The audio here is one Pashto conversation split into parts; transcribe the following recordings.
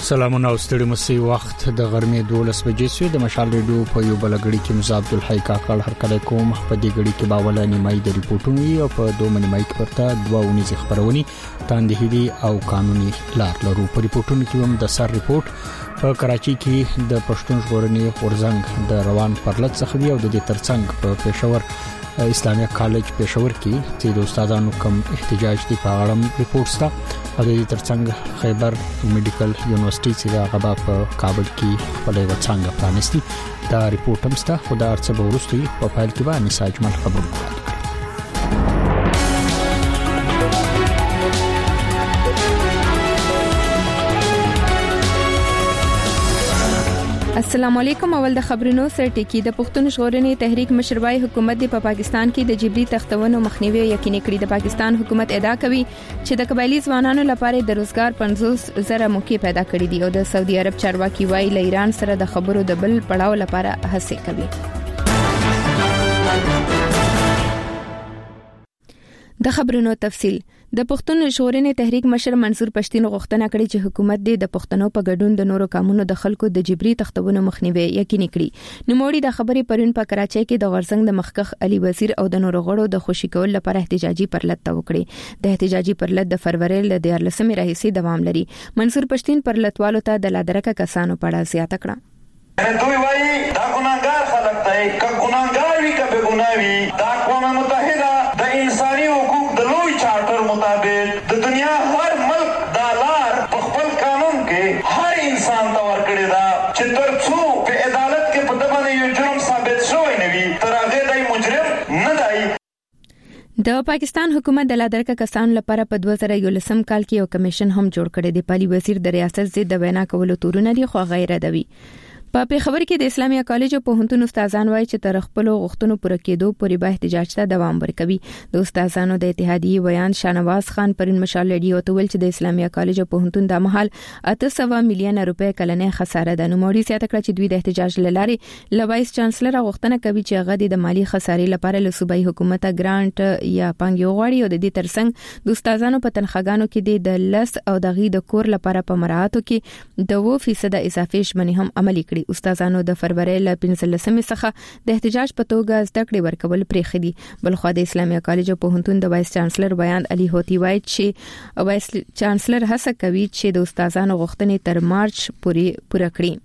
سلامونه او ستړي مسي وخت د غرمې 12 بجې سوی د مشال ریډیو په یو بلګړی کې مزاب عبدالحی کاکړ هر کله کوم په دې غړي کې باوله نیمای د ریپورتونو او په دوه نیمای کې پرته دوه ونیز خبرونی تاندهدي او قانوني لار لرو په ریپورتونو کې هم د سر ریپورت په کراچي کې د پښتون ژغورنې غورځنګ د روان پرلط څخه دی او د دې ترڅنګ په پېښور اسلامي کالج پېښور کې چې د استادانو کم احتجاج دی په اړه ریپورت ستا او د دې ترڅنګ خیبر میډیکل یونیورسيټي چې غبا په کابل کې خپل وڅنګ پرانستي دا ریپورت هم ستا خو دا ارڅ به ورستي په فایل کې باندې ساجمل خبرو کوي. السلام علیکم. اول د خبرونو سره ټکی د پښتون ژغورنې تحریک مشربای حکومت په پاکستان کې د جبري تختونو مخنیوي یقیني کړی. د پاکستان حکومت ادعا کوي چې د قبایلی ځوانانو لپاره د روزګار 50,000 موقع پیدا کړې دي او د سعودي عرب چارواکي وايي له ایران سره د خبرو د بل پړاو لپاره هڅه کوي. د خبرونو تفصيل. د پښتون ژغورنې تحریک مشر منصور پښتين غوښتنه کړې چې حکومت د پښتنو په ګډون د نورو قانونو د خلکو د جبري تختونو مخنیوي یقیني کړي. نوموړي د خبرې پرون په کراچۍ کې د غورځنګ د مخکخ علي وزیر او د نورو غړو د خوشي کول لپاره احتجاجي پرلط وکړي. د احتجاجي پرلط د فروری ل 14 راهیسي دوام لري. منصور پښتين پرلطوالو ته د لادرکه کسانو په اړه زیاته کړه. دوی وایي دا ګناګار خلک دی که ګناګار وي که بے ګناه وي دا اقوام متحده د انساني حقوق د لوی چارټر مطابق د دنیا هر ملک دا لار په خپل قانون کې هر انسان ته ورکړی دا چې ترڅو په عدالت کې په دغه یو جرم ثابت شوی نه وي تر هغه دای مجرم نه دی. د پاکستان حکومت د لادرکه کسانو لپاره په 2011 کال کې یو کمیشن هم جوړ کړی دی. پالي وزیر د ریاست ضد د وینا کولو تورونه دي خو غیر ادبي. په پېښور کې د اسلامي کالج په پوهنتون استادان وایي چې تر خپل غوښتنو پوره کېدو پورې به احتجاج ته دوام ورکوي. د استادانو د اتحادیې ویان شانواز خان پرون مشال ریډیو ته ویل چې د اسلامي کالج په پوهنتون د مهال 800 میلیون روپۍ کلنې خساره ده. نو موري سیاته کړ چې دوی د احتجاج لارې ل وایس چانسلر غوښتنه کوي چې هغه د مالی خسارې لپاره له صوبایي حکومت ګرانټ یا پنګ غواړي او د دې ترڅنګ د استادانو په تنخواګانو کې د لس او دغې د کور لپاره په مراعاتو کې د 2% اضافي شمنې هم عملي کړي. استادانو د فروری ل 15 څخه د احتجاج په توګه زده کړې ورکول پرېښې دي. بل خو د اسلامي کالج په پوهنتون د وایس چانسلر بیان علي هوتی وایي چې وایس چانسلر هڅه کوي چې د استادانو غوښتنې تر مارچ پورې پوره کړي.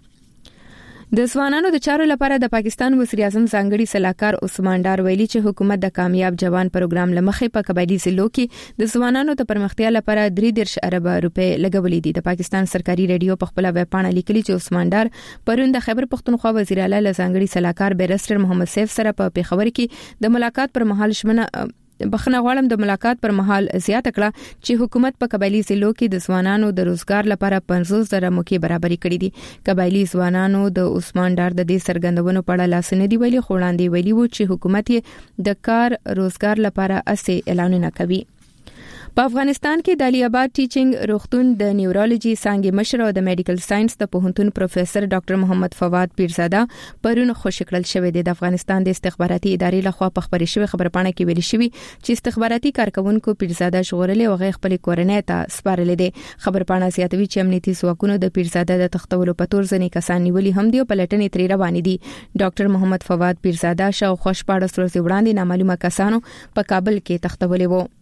د ځوانانو د چارو لپاره د پاکستان وزیر اعظم ځانګړي سلاکار عثمان ډار ویلي چې حکومت د کامیاب جوان پروګرام لمخې په قبایلی ضلعو کې د ځوانانو د پرمختیا لپاره 3 ارب روپۍ لګولې دي. د پاکستان سرکاري ریډیو په خپل ویب پاڼه لیکلي چې عثمان ډار پرون د خیبر پختونخوا وزیر اعلی ځانګړي سلاکار بیرستر محمد سیف سره په پېښور کې د ملاقات پر مهال شمنه بخنه غواړم د ملاقات پر مهال زیاته کړه چې حکومت په قبایلی ضلعو کې د ځوانانو د روزګار لپاره 50,000 موقع برابرۍ کړې دي. قبایلی ځوانانو د عثمان ډار د دې سرګندونو په اړه لاس نه دی ویلي خو وړاندې ویلي وو چې حکومت یې د کار روزګار لپاره اسې اعلانونه کوي. په افغانستان کې د علي آباد ټیچینګ روغتون د نیورولوژي څانګې مشر او د میډیکل ساينس د پوهنتون پروفیسور ډاکټر محمد فواد پیرزاده پرون خوشی کړل شوې ده. د افغانستان د استخباراتي ادارې لخوا په خبرې شوی خبرپاڼه کې ویل شوی چې استخباراتي کارکونکو پیرزاده ژغورلې او غیر خپل کورنۍ ته سپارلې ده. خبرپاڼه زیاتوي چې امنیتي ځواکونو د پیرزاده د تختولو په تور ځنې کسان نیولي هم دي او پلټنې ترې روانې دي. ډاکټر محمد فواد پیرزاده شاوخوا 14 ورځې وړاندې نامعلومه کسانو په کابل کې تختولې وو.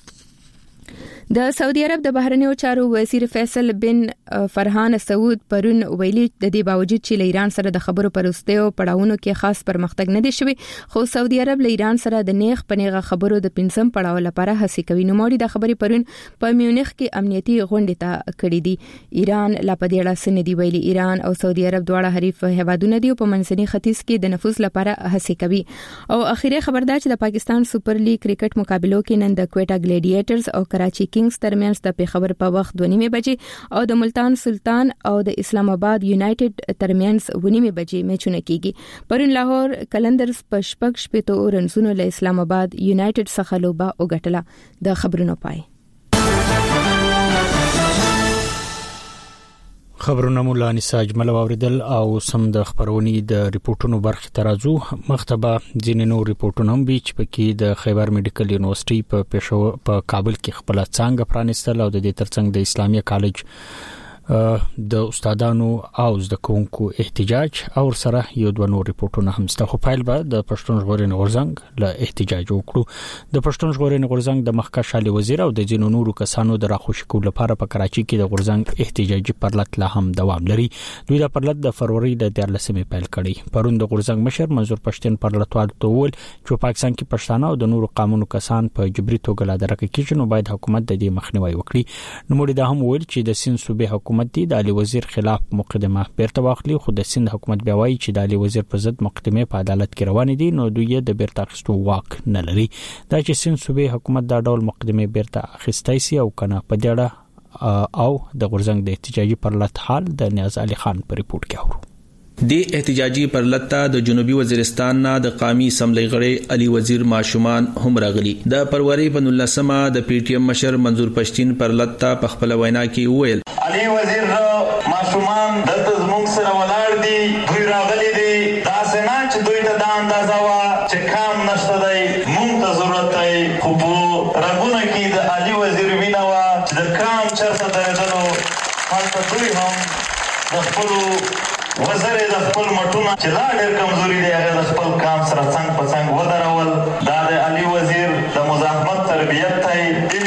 د سعودي عرب د بهرنیو چارو وزیر فیصل بن فرحان سعود پرون ویلي د دې باوجود چې ایران سره د خبرو پرستیو پړاوونو کې خاص پرمختګ نه دی شوی خو سعودي عرب له ایران سره د نیغ پنیغه خبرو د 15 پړاو لپاره هڅه کوي. نو موري د خبرې پرون په میونخ کې امنیتي غونډه ته کړې دي. ایران لا په دې اړه سن دی ویلي ایران او سعودي عرب دواړه حریف هیوادونه دي او په منځني ختیځ کې د نفوذ لپاره هڅه کوي. او اخیری خبردار چې د پاکستان سپر لیګ کرکټ مقابلو کې نن د کوټا ګلیډیټرز او کراچي کینګز ترمنځ د پېښور په وخت 2:30 بجې او د ملتان سلطان او د اسلام آباد یونایټډ ترمنځ 9:30 بجې میچونه کیږي. پرون لاهور کلندرز په شپږ شپږ رنزونو له اسلام آباد یونایټډ څخه لوبه وګټله. د خبرونو پای خبرونه مولا نساج ملو اوریدل او سم د خبرونی د ریپورتونو برخه ترازو مختبه ځینې ریپورتونه هم بیچ پکې د خیبر میډیکل یونیورسيټي په پېښور په کابل کې خپل څنګه پرانستل او د دې ترڅنګ د اسلامي کالج د استادانو او زده کوونکو احتجاج او سره یو دوه نور ریپورتونه هم ستاسو فایل به د پښتون ژغورنې غورځنګ له احتجاج وکړو د پښتون ژغورنې غورځنګ د مخکښ علي وزیر او د ځینو نورو کسانو د راخوشي کولو لپاره په کراچي کې د غورځنګ احتجاجي پرلط لا هم دوام لري. دوی د پرلط د فروری د 14مې پیل کړي. پرون د غورځنګ مشر منظور پښتين پرلطوال ټول چې پاکستان کې پښتانه او د نورو قومونو کسان په جبري توګه لا درکه کیږي نو باید حکومت د دې مخنیوي وکړي. نو موږ دا هم ویل چې د سین صوبې حکومت د علي وزیر خلاف مقدمه بیرته واخلي خو د سند حکومت بیا وایي چې د علي وزیر پر ضد مقدمه په عدالت کې روان دي نو دوی د بیرته اخیستو واک نه لري. دا چې سند صوبې حکومت دا ډول مقدمه بیرته اخیستای سي او کنه په دې اړه او د غورځنګ د احتجاجي پرلط حال د نیاز علي خان په ریپورت کې اورو. د احتجاجي پرلطه د جنوبي وزیرستان نه د قومي اسمبلی غړي علي وزیر ماشومان هم راغلي. د پروري په 19مه د پی ټی ایم مشر منظور پښتين پرلطه په خپل وینا کې وویل علي وزیر ماشومان دلته زموږ سره ولاړ دي دوی راغلي دي دا سنا چې دوی ته دا اندازه وا چې کام نشته دی مونږ ته ضرورت دی خو په رګونه کې د علي وزیر وینا وا چې د کام چرته درېدلو هلته دوی هم د خپل وزیر د خپل مټونه چې لا ډېر کمزوري دی هغه د خپل کام سره څنګ په څنګ ودرول. دا د علي وزیر د مزاحمت تربیت دی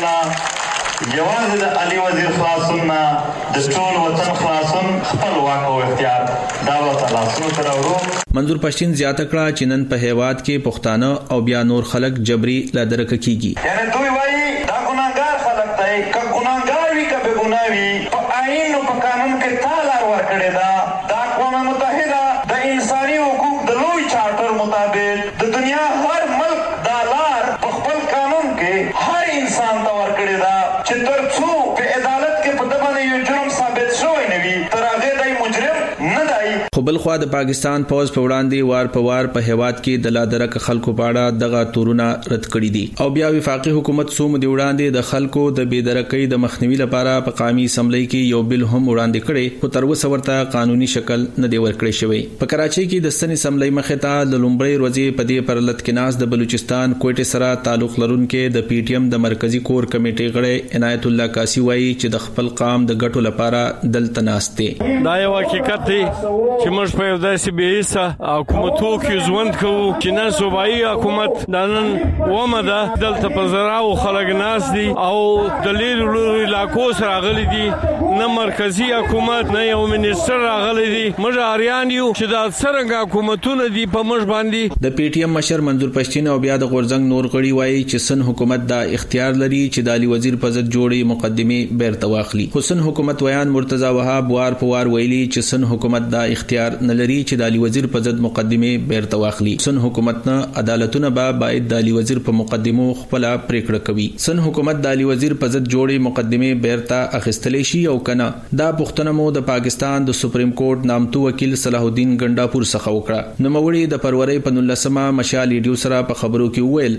انشاءالله یوازې د علي وزیر خلاصون نه د ټول وطن خلاصون خپل واک او اختیار دا ورته لاسونو ته راوړو. منظور پښتين زیاته کړه چې نن په هیواد کې پښتانه او بیا نور خلک جبري لا درک کیږي. یعنی دوی وایي دا ګناهګار خلک دی که ګناهګار وي که بې ګناه وي په آئین او په قانون کې تا لار ورکړې ده. اقوام متحده د انساني حقوق د لوی چارټر مطابق د دنیا هر ملک دا لار په خپل قانون کې هر انسان ته ورکړې ده چې ترڅو په عدالت کې په دغه یو جرم ثابت شوی نه وي تر هغه دی مجرم نه دی. خو بل خو د پاکستان پوز په وړاندې وار په وار په هیواد کې د لادرک خلکو پاړه دغه تورونه رد کړي دي او بیا وفاقي حکومت سوم دی وړاندې د خلکو د بيدرکۍ د مخنیوي لپاره په قومي اسمبلی کې یو بل هم وړاندې کړي خو تر اوسه ورته قانوني شکل نه دی ورکړی شوی. په کراچي کې د سن اسمبلی مخې ته د لومړی ورځې په دې پرلط کې ناس د بلوچستان کوټه سره تعلق لرونکو د پی ټی ایم د مرکزی کور کمیټې غړي عنایت الله کاسی وایي چې د خپل قام د ګټو لپاره دلته ناشته. دا یو حقیقت دی چې موږ په داسې بیسه حکومتو کې ژوند کوو چې نن صوبایي حکومت د نن ومه ده دلته په زراو خلک ناس دي او د لیرو علاقو سره راغلي دي نه مرکزی حکومت نه یو منیسټر راغلي دي. موږ اریان یو چې دا څنګه حکومتونه دي په موږ باندې. د پی ټی ایم مشر منظور پښتين او بیا د غورځنګ نور غړي وایي چې سن حکومت دا اختیار لري چې د علي وزیر په ضد جوړي مقدمه بیرته واخلي. حسن حکومت ویان مرتضی وهاب وار په وار ویلي چې سن حکومت دا اختیار نه لري چې د علي وزیر په ضد مقدمه بیرته واخلي. سن حکومت نه عدالتونه باید د علي وزیر په مقدمو خپل پریکړه کوي. سن حکومت د علي وزیر په ضد جوړي مقدمه بیرته اخیستلې شي او کنه دا پښتنه مو د پاکستان د سپریم کورټ نامتو وکیل صلاح الدین ګنڈاپور څخه وکړه. نو موري د پروري په 19مه مشال ویډیو سره په خبرو کې وویل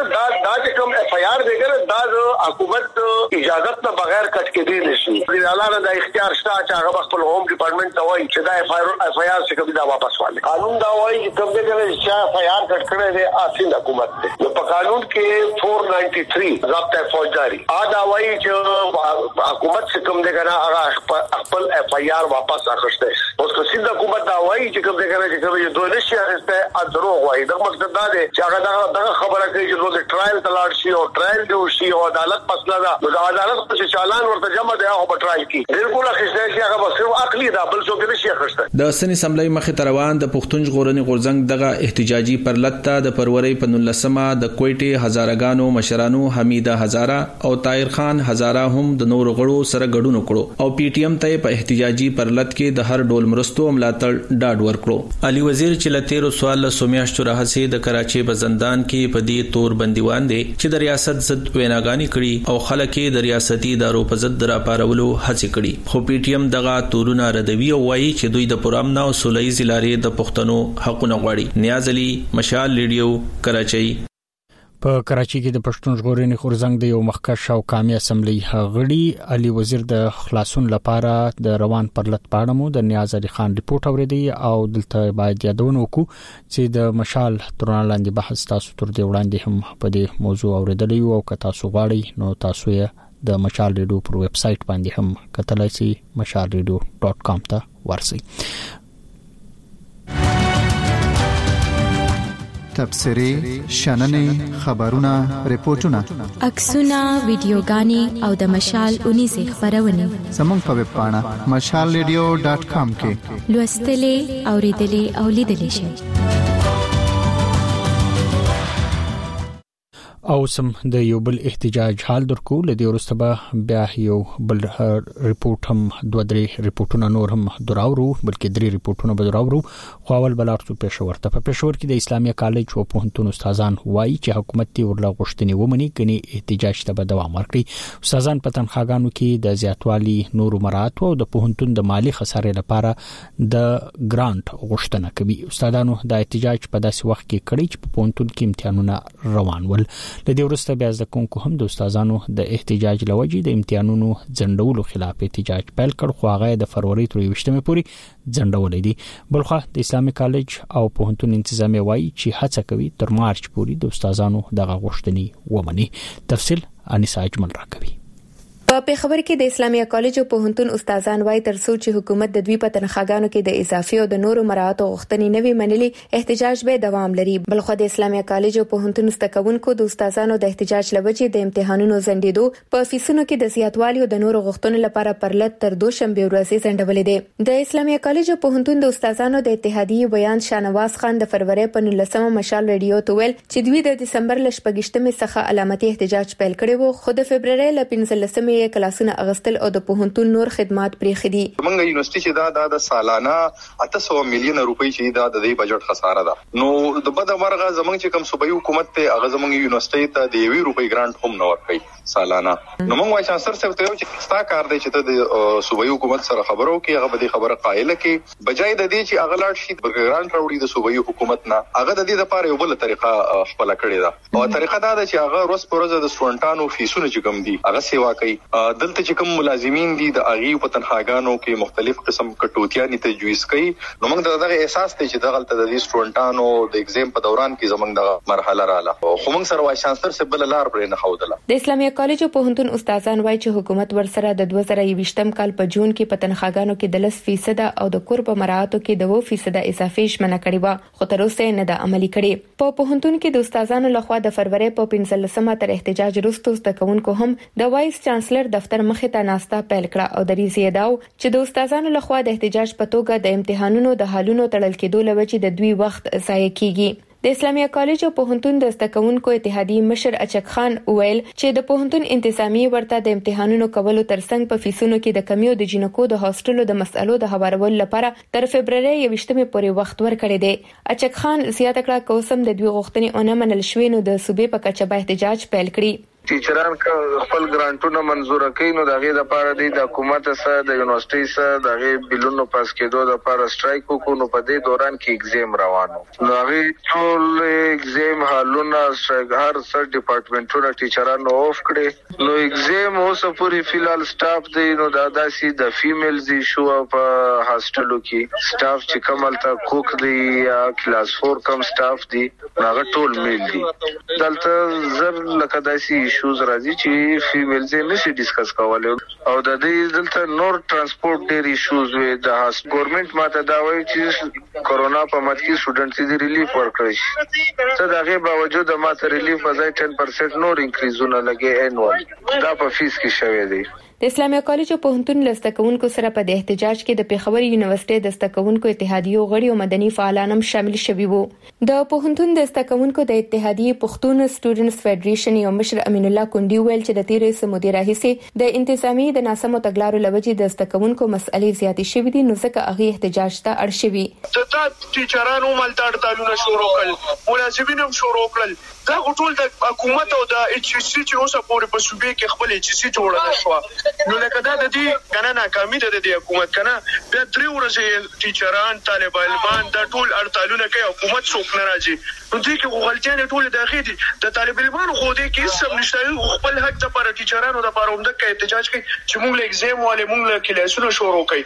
دا چې کوم اف آی آر دیګر دا حکومت اجازه نه بغیر کټ کې دی نشي. د اعلان د اختیار شته چې هغه خپل ہوم ډپارټمنټ ته وایي چې دا اف آی آر څخه کبي دا واپس والي. قانون دا وایي چې کوم دغه چې اف آی آر کټ کړی دی اصلي حکومت دی. نو په قانون کې 493 ضابطه فوجداري دا وایي چې حکومت څخه کوم دغه هغه خپل اف آی آر واپس اخیسته. اوس کو سیده حکومت دا وایي چې کوم دغه چې کوم یو دوه نشي اخیسته ادرو وایي. دا مقصد دا دی چې هغه دغه خبره کوي چې د ټرایل تلاړ شي او ټرایل دی شي او عدالت مسله ده. نو د عدالت په چالان ورته جمع دی او په ټرایل کې بالکل اخیسته شي هغه بس عقلي دا بل څه کې نشي اخیسته. د سن اسمبلی مخې روان د پښتون ژغورنې غورځنګ دغه احتجاجي پرلطه د پروري په 19مه د کوټه هزارګانو مشرانو حمیده هزاره او طاهر خان هزاره هم د نور غړو سره ګډون کړو او پی ټی ایم ته په احتجاجي پرلط کې د هر ډول مرستو ملاتړ ډاډ ورکړو. علي وزیر چې لتیرو سوال سومیاشتو راهسي د کراچي په زندان کې په دې تور بندیوان دي چې د ریاست ضد ویناګانی کړي او خلک د ریاستي ادارو په ضد راپارولو هڅه کړي. خو پی ټی ایم دغه تورونه ردوي او وایي چې دوی د پرامن او سولهییز لارې د پښتنو حقونه غواړي. نیاز علي مشال ریډیو کراچي. په کراچي کې د پښتون ژغورنې غورځنګ د یو مخکښ او قومي اسمبلی غړي علي وزیر د خلاصون لپاره د روان پرلط پاړه مو د نیاز علي خان ریپورت اوریدي او دلته باید یادونه وکړو چې د مشال ترونه لاندې بحث تاسو تر دې وړاندې هم په دې موضوع اوریدلی او که تاسو غواړئ نو تاسو یې د مشال ریډیو پر ویب سټ باندې هم کتلای شئ mashalradio.com ته ورسئ. تبصرې، شننې، خبرونه، ریپورتونه، عکسونه، ویډیوګانې او د مشال اونیزې خبرونه زموږ په ویب پاڼه mashalradio.com کې لوستلې، اوریدلې او لیدلې شئ. او سم د یو بل احتجاج حال درکو لدی ورسته به بیا یو بل ریپورت هم دوه درې ریپورتونه نور هم دراورو بلکې درې ریپورتونه به دراورو. خو اول بلارتو پېښور ته په پېښور کې د اسلامي کالج او پوهنتون استادان وایي چې حکومت تی ورله غوښتنې ومني کني احتجاج ته به دوام ورکړي. استادان په تنخواګانو کې د زیاتوالي نور مراتب او د پوهنتون د مالی خسارې لپاره د ګرانټ غوښتنه کوي. استادانو د احتجاج په داسې وخت کې کړی چې په پوهنتون کې امتحانونه روان ول. لدی ورسته بیا د کوونکو هم د استادانو د احتجاج لوجې د امتحانونو ځنډولو خلاف احتجاج پیل کړ خو هغه د فروری تر 28 پورې ځنډولې دي. بلخو د اسلامي کالج او پوهنتون انتظامیه وایي چې هڅه کوي تر مارچ پورې د استادانو دغه غوښتنې ومني. تفصیل انیسا اجمل راکوي. په پیښور کې د اسلامي کالج او پوهنتون استادان وایي تر څو چې حکومت د دوی په تنخواګانو کې د اضافي او د نورو مراعاتو غوښتنې نه وي منلي احتجاج به دوام لري. بلخو د اسلامي کالج او پوهنتون استادانو د استادانو د احتجاج لوجې د امتحانونو ځنډېدو په فیسونو کې د زیاتوالي او د نورو غوښتنو لپاره پرلط تر دوشنبه ورځې ځنډولې دي. د اسلامي کالج او پوهنتون د استادانو د اتحادیې بیان شاهنواز خان د فروری په 19 مشال ریډیو ته ویل چې دوی د دسمبر ل 28 څخه علامتي احتجاج پیل کړی وو خو د فبرवरी ل 15 کلاسونه اغستل او د پوهنتون نور خدمات پرې خدي. موږ یونیورسيټي چې دا سالانه 800 میلیون روپۍ چې دا د دې بجټ خساره ده. نو د بده مرغه زمونږ چې کوم صوبایي حکومت ته هغه زمونږ یونیورسيټي ته د 1 روپۍ ګرانټ هم نه ورکړي سالانه. نو موږ وایي چې سر څه ته چې ستا کار دی چې ته د صوبایي حکومت سره خبرو کې هغه به خبره قائل کې بجای د دې چې هغه لاړ شي ګرانټ راوړي د صوبایي حکومت نه هغه د دې لپاره یو بل طریقه خپل کړی ده. او طریقه دا ده چې هغه روز پروز د سټوډنټانو فیسونه چې کوم دي هغه سیوا کوي. دلته چې کوم ملازمین دي د اغي په تنخواګانو کې مختلف قسم کټوتیانې تجویز کوي. نو موږ دغه احساس ته چې دغه د دې سټوډنټانو د ایگزام په دوران کې زمونږ د مرحله رااله خو موږ سره وای شانسلر سره بل لار پرې نه خوده. د اسلامي کالج او پوهنتون استادان وایي چې حکومت ورسره د 2020 کال په جون کې په تنخواګانو کې د 10% او د کور په مراعاتو کې د 2% اضافي شمنه کړې و خو تر اوسه نه د عملی کړې. په پوهنتون کې د استادانو لخوا د فروری په 15 تر احتجاج وروسته زدهکوونکو هم د وایس چانسلر دفتر مخې ته ناستا پیل کړه او د ریزې داو چې د استادانو لخوا د احتجاج په توګه د امتحانونو د حالونو تړل کېدو لوجې د دوی وخت ضایع کیږي. د اسلامي کالج او پوهنتون د زدهکوونکو اتحادیې مشر اچک خان ویل چې د پوهنتون انتظامیه ورته د امتحانونو کولو ترڅنګ په فیسونو کې د کمیو د جنکو د هاستلو د مسالو د هوارولو لپاره تر فبرवरी 28 پورې وخت ورکړی دی. اچک خان زیاته کړه کوسم د دوی غوښتنې اونې منل شوې نو د صوبې په کچه به احتجاج پیل کړي. ټیچران خپل ګرانټونه منزور کړي نو دغه لپاره د حکومت سره د یونیورسيټي سره دغه بلونو پاس کېدو لپاره سټرایک وکړو. نو په دې دوران کې ایگزام روانو نو هغه ټول ایگزام حالونه هر سر ډپارټمنټونو ټیچرانو اوف کړي. نو ایگزام اوس پوری فلال سټاف دی نو دا داسي د فیمیلز ایشو په هاستلو کې سټاف چې کوملته کوک دی یا کلاس 4 کم سټاف دی هغه ټول میل دي. دلته زر لکه داسي ایشوز راځي چې فیمیلز یې نشي ډیسکس کولای او د دې دلته نور ترانسپورت ډېر ایشوز وي. د ګورنمنت ماته دا وایي چې کورونا په مت کې سټوډنټس دې ریلیف ورکړي څه دغه باوجود ماته ریلیف وځي 10% نور انکریزونه لګي انوال دا په فیس کې شوی دی. د اسلامي کالج او پوهنتون لستکونکو سره په احتجاج کې د پیښور یونیورسيټي د استکونکو اتحادیو غړي او مدني فعالان هم شامل شوي وو. د پوهنتون د استکونکو د اتحادیې پښتون سټوډنټس فدریشن یو مشر امین الله کندی ویل چې د تیرې سمودي راهیسي د انتظامی د ناسمو تګلارو لوجې د استکونکو مسلې زیاتې شوې دي نو ځکه هغه احتجاج ته اړ شوي. د ټیچرانو ملاتړ تعلق شروع کړل ملازمین هم شروع کړل دا ټول د حکومت او د ایچ سی چې اوسه پورې په صوبې کې خپل ایچ سی جوړه نشو. نو لکه دا د دې کنه ناکامي ده د حکومت کنه بیا 3 ورځې ټیچران طالب علمان دا ټول اړتالونه کوي حکومت څوک نه راځي. نو دې کې غلطیاں ټول داخلي دي د طالب علمانو خو دې کې سم نشته خپل حق د پر ټیچرانو د پر عمده کې احتجاج کوي چې موږ له ایگزام والے موږ له کلاسونو شروع کوي.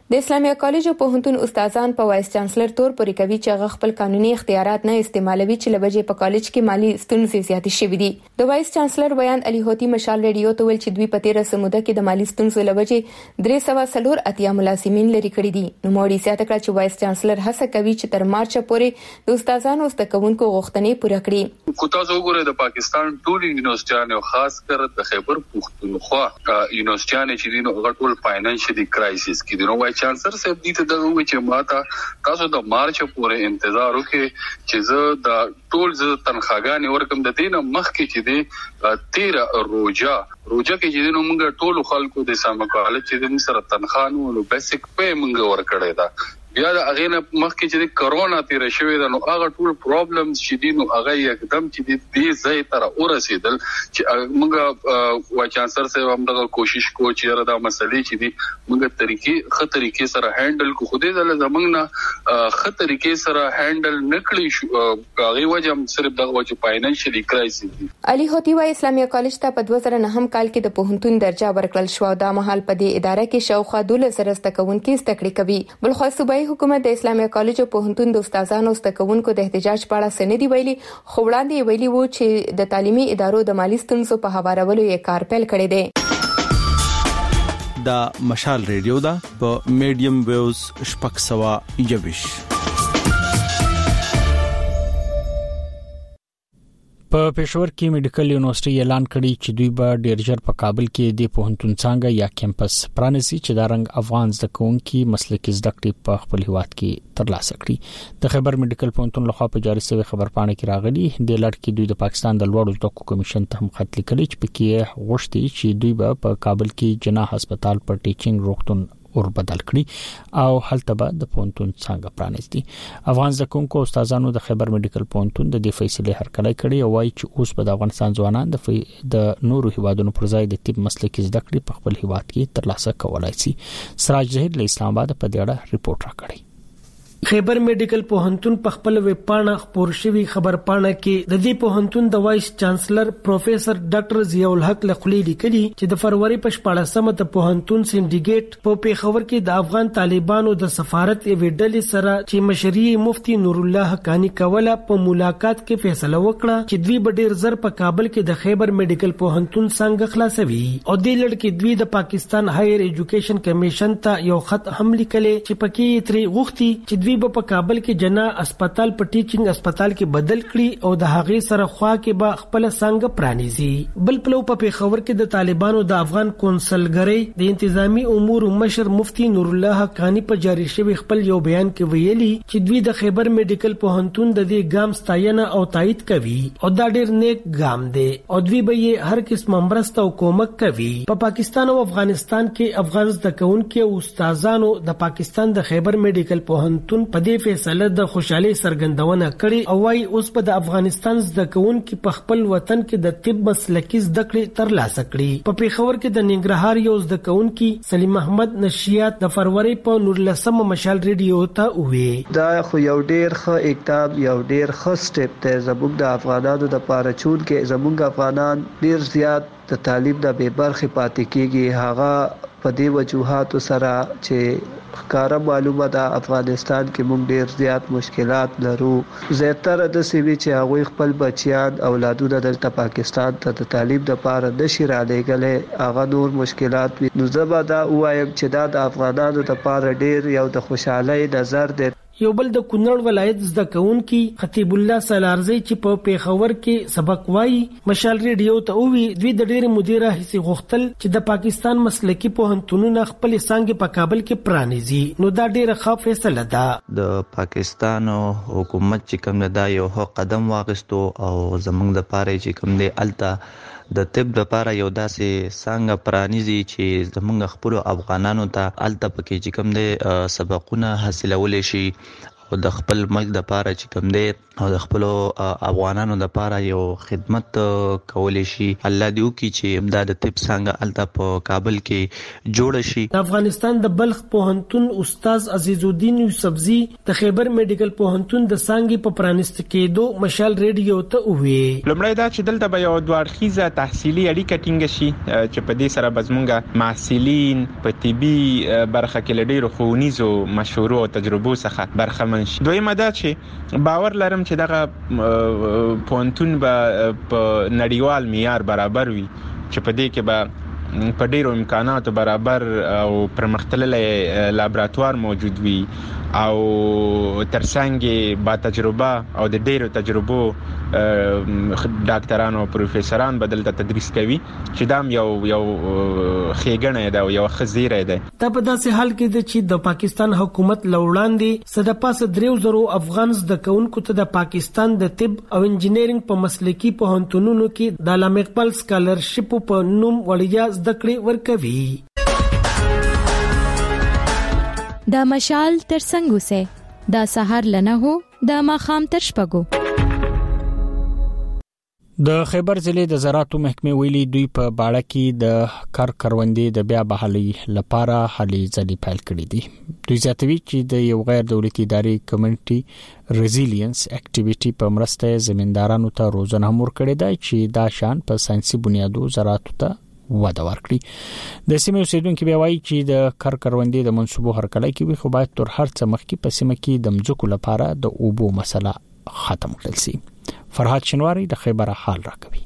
د اسلامي کالج او پوهنتون استادان په وایس چانسلر تور پورې کوي چې خپل قانوني اختیارات نه استعمالوي چې لبجې په کالج کې مالی ستونزې زیاتې شوې دي. د وایس چانسلر بیان علي هوتی مشال ریډیو ته ویل چې دوی په تیر سموده کې د مالی ستونزو لبجې 304 ملازمین لري کړی دي. نو موري زیاته کړه چې وایس چانسلر هڅه کوي چې تر مارچ پورې د استادانو ستکونکو غوښتنې پوره کړي. کو تاسو وګورئ د پاکستان ټول یونیورسيټانو خاص کر د خیبر پختونخوا یونیورسيټانو چې دینو غټول فاینانشلی کرایسس کې دینو وای چانسلر صاحب دې ته دغه چې ماته تاسو د مارچ پورې انتظار وکړئ چې زه د ټول تنخواګانې ورکم د دینه مخ کې چې د 13 روزه کې چې دینو موږ ټول خلکو د اسلامي کالج چې د سره تنخوانو نو بیسیک پی موږ ورکړی دا بیا د اغه مخ کې چې کرونا تیر شوی دا نو هغه ټول پرابلمز چې دینو هغه یکدم چې دې ځای تر ورسېدل چې موږ وا چانسلر صاحب هم دغه کوشش کو چې دا مسلې چې دي موږ طریقې سره هندل کو خوده د زمنګ نه طریقې سره هندل نکړي شو هغه وجه صرف دغه وجه فاینانشلی کرایسس دي. علي هوتی وای اسلامي کالج ته په 2009 کال کې د پوهنتون درجه ورکړل شو دا مهال په دې اداره کې شاوخوا 12 ستکونکو ستکړې کوي. بل خو صوبایي حکومت د اسلامي کالج او پوهنتون د استادانو ستکونکو د احتجاج په اړه سندې ویلي خو وړاندې ویلي وو چې د تعلیمي ادارو د مالی ستونزو په هوارولو یې کار پیل کړی دی. دا مشال ریډیو دا په میډیم ویوز شپږ سوا یوش. په پېښور کې میډیکل یونیورسيټي اعلان کړی چې دوی به ډېر ژر په کابل کې د پوهنتون څنګه یا کیمپس پرانیزي چې د رنګ افغان زده کوونکي مسلکي زده کړې په خپل هیواد کې ترلاسه کړي. د خیبر میډیکل پوهنتون لخوا په جاري شوی خبرپاڼه کې راغلي د لړ کې دوی د پاکستان د لوړو زده کړو کمیشن ته هم خط لیکلی چې پکې غوښتي چې دوی به په کابل کې جناح هسپتال پر ټیچینګ روغتون اور بدل کړي او هلته به د پوهنتون څنګه پرانیزي. افغان زده کوونکو استادانو د خیبر میډیکل پوهنتون د دې فیصله هرکلی کړي او وايي چې اوس به د افغانستان ځوانان د نورو هیوادونو پر ځای د طب مسلکي زده کړې په خپل هیواد کې ترلاسه کولای شي. سراج ظهیر له اسلام آباد په دې اړه ریپورت راکړی. خیبر میډیکل پوهنتون په خپل ویب پاڼه خبر شوی خبرپاڼه کې د دې پوهنتون د وایس چانسلر پروفیسور ډاکټر ضیاء الحق لخلی لیکلي چې د فروری په 14مه د پوهنتون سندیکیټ په پیښور کې د افغان طالبانو د سفارت ایویډل سره چې مشري مفتی نور الله حقانی کوله په ملاقات کې فیصله وکړه چې دوی به ډیر زر په کابل کې د خیبر میډیکل پوهنتون څنګه خلاصوي او د لړ کې دوی د پاکستان هایر ایجوکیشن کمیشن ته یو خط هم لیکلی چې پکې تری غوښتي چې دوی په کابل کې جناح هسپتال په ټیچینګ هسپتال کې بدل کړي او د هغې سره خوا کې به خپل څنګه پرانیزي. بل پلو په پیښور کې د طالبانو د افغان کونسلګری د انتظامی امور مشر مفتی نور الله حقانی په جاری شوی خپل یو بیان کې ویلي چې دوی د خیبر میډیکل پوهنتون د دې ګام ستاینه او تایید کوي او دا ډیر نیک ګام دی او دوی به یې هر قسم مرسته او کومک کوي. په پاکستان او افغانستان کې افغان زده کوونکو او استادانو د پاکستان د خیبر میډیکل پوهنتون په دې فیصله د خوشحالي سرګندونه کړي او وايي اوس په د افغانستان زده کوونکو په خپل وطن کې د طب مسلکي زده کړې ترلاسه کړي. په پیښور کې د ننګرهار یو زده کوونکی سلیم احمد نشیات د فروری په 19 مشال ریډیو ته وې دا خو یو ډیر ښه اقدام یو ډیر ښه سټپ دی زموږ د افغانانو د پاره چون کې زموږ افغانان ډیر زیات د تعلیم د بے برخې پاتې کیږي. هغه په دې وجوهاتو سره چې ښکارا معلومه ده افغانستان کې موږ ډیر زیات مشکلات لرو. زیاتره د سیوی چې هغه خپل بچیان اولادونه دلته پاکستان ته د تعلیم لپاره نشي را لېږلې هغه نور مشکلات وي. نو زه به دا وایم چې دا د افغانانو لپاره ډیر یو د خوشحالۍ نظر دی. یو بل د کونړ ولایت زده کوونکی خطیب الله سالارزی چې په پیښور کې سبق وایي مشال ریډیو ته وی دوی د ډېر مدیره هڅې غوښتل چې د پاکستان مسلکي پوهنتونونه خپل څنګه په کابل کې پرانیزي. نو دا ډېره ښه فیصله ده. د پاکستان حکومت چې کوم دا یو قدم واغستو او زمونږ د پاره چې کوم دی الته د طب لپاره یو داسې څنګه پرانیزي چې زمونږ خپل افغانانو ته الته پکې چې کوم دی سبقونه حاصلول شي او د خپل ملک د پاره چې کوم دی او د خپل افغانانو د پاره یو خدمت کولای شي. الله دې وکړي چې دا د طب څنګه الته په کابل کې جوړ شي. افغانستان د بلخ پوهنتون استاد عزیز الدین یوسفزی د خیبر میډیکل پوهنتون د سانګي په پرانست کېدو مشال ریډیو ته وی لمړی دا چې دلته به یو دوړخیزه تحصیلي اړیکه ټینګ شي چې په دې سره بزمونګه محصلین په طبي برخه کې لډیر خوونیزو مشورو او تجربو څخه برخمن شي. دویمه دا چې باور لرم چې دغه پوهنتون به په نړیوال معیار برابر وي چې په دې کې به په ډیرو امکاناتو برابر او پرمختللی لابراتوار موجود وي او ترڅنګ با تجربه او د ډیرو تجربو ډاکټرانو او پروفیسوران بدل ته تدریس کوي چې دا یو خېګنه ده او یو خزیره ده. دا په داسې حال کې ده چې د پاکستان حکومت لوړاندې صد پاسه 3000 افغان زده کوونکو ته د پاکستان د طب او انجینرینګ په مسلکي پوهنتونونو کې د علامه اقبال سکالرشپ په نوم وړیا زده کړې ورکوي. دا مشال تر څنګه سه دا سحر لنه هو دا ماخام تر شپګو. د خیبر ضلع د زراعتو محکمې ویلي دوی په باړه کې د کروندې د بیا بحالي لپاره هلې ځلې پیل کړې دي. دوی زیاتوي چې د یو غیر دولتي ادارې کمیونټي ریزیلینس اکټیویټي په مرسته زمیندارانو ته روزنه هم ورکړې ده چې دا شان په ساينسي بنیادو زراعتو ته وده ورکړي. د سیمې اوسیدونکو بیا وایي چې د کروندې د منسوبو هرکلی کې وي خو باید تر هر څه مخکې په سیمه کې د مځکو لپاره د اوبو مسله ختم کړل شي. فرهاد شنواری د خیبر حال راکوي.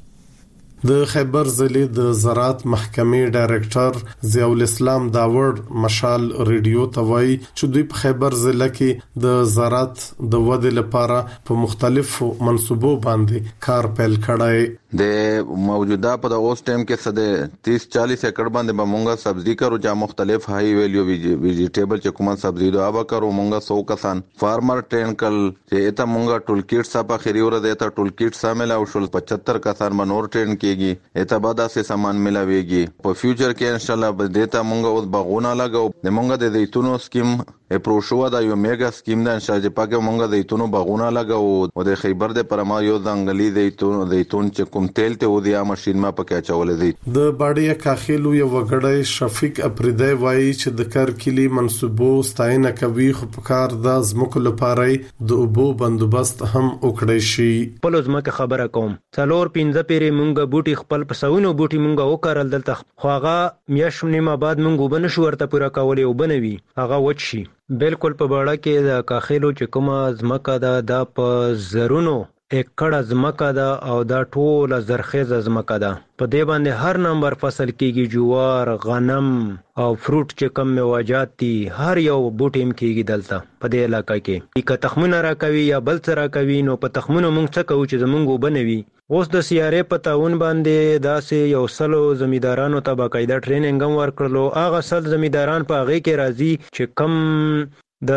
د خیبر ضلع د زراعت محکمې ډایریکټر ضیاء الاسلام داوړ مشال ریډیو ته وایي چې دوی په خیبر ضلع کې د زراعت د ودې لپاره په مختلفو منصوبو باندې کار پیل کړی. د موجوده په د اوس ټیم کې سده 30-40 ایکڑ باندې به مونږه سبزی کرو چې مختلف هاي ویلیو ویجیټیبل چې کومه سبزی دوه به کرو مونږه 100 کسان فارمر ټرین کل چې اته مونږه ټول کیټ صاحب خري ور ده ته ټول کیټ شامل او شول 75 کسان منور ټرین کیږي اته بعد سه سامان ملاويږي. په فیوچر کې ان شاء الله به دیتا مونږه اوس باغونه لګاو د مونږه د زیتونو سکیم اپروشو دا یو میگا سکیم ده ان شاء الله چې پاکه مونږه د زیتونو باغونه لګاو او د خیبر د پرما یو ځنګلي زیتون چې کوم تیل ته ودی ماشين ما پکې چولې دي. د باډیا کاخیلو یو وګړی شفیق اپریدی وایي چې د کار کلی منسوبو ستاینه کوي خو په کار د زمکو لپاره د اوبو بندوبست هم وکړی شي. په لزمکه خبره کوم 4-5 پیری مونږه بوټي خپل پسونو بوټي مونږه وکړل دلته خو هغه میاشم نیمه بعد مونږ وبنه شو ورته پورا کولې وبنوي هغه وچ شي. بالکل په باړه کې د کاخیلو چې کومه زمکه ده دا په زرونو اکړه زمکه ده او دا ټول زرخیزه زمکه ده. په دې باندې هر نمبر فصل کېږي جوار غنم او فروټ چې کم میوه‌جات دي هر یو بوټیم کېږي دلته په دې علاقې کې. که تخمونه راکوي یا بل څه راکوي نو په تخمونو موږ څه کوو چې زمونږ وبنوي. اوس د سیارې په تعاون باندې داسې یو سلو زمیندارانو ته باقاعده ټریننګ هم ورکړلو. هغه سل زمینداران په هغه کې راځي چې کم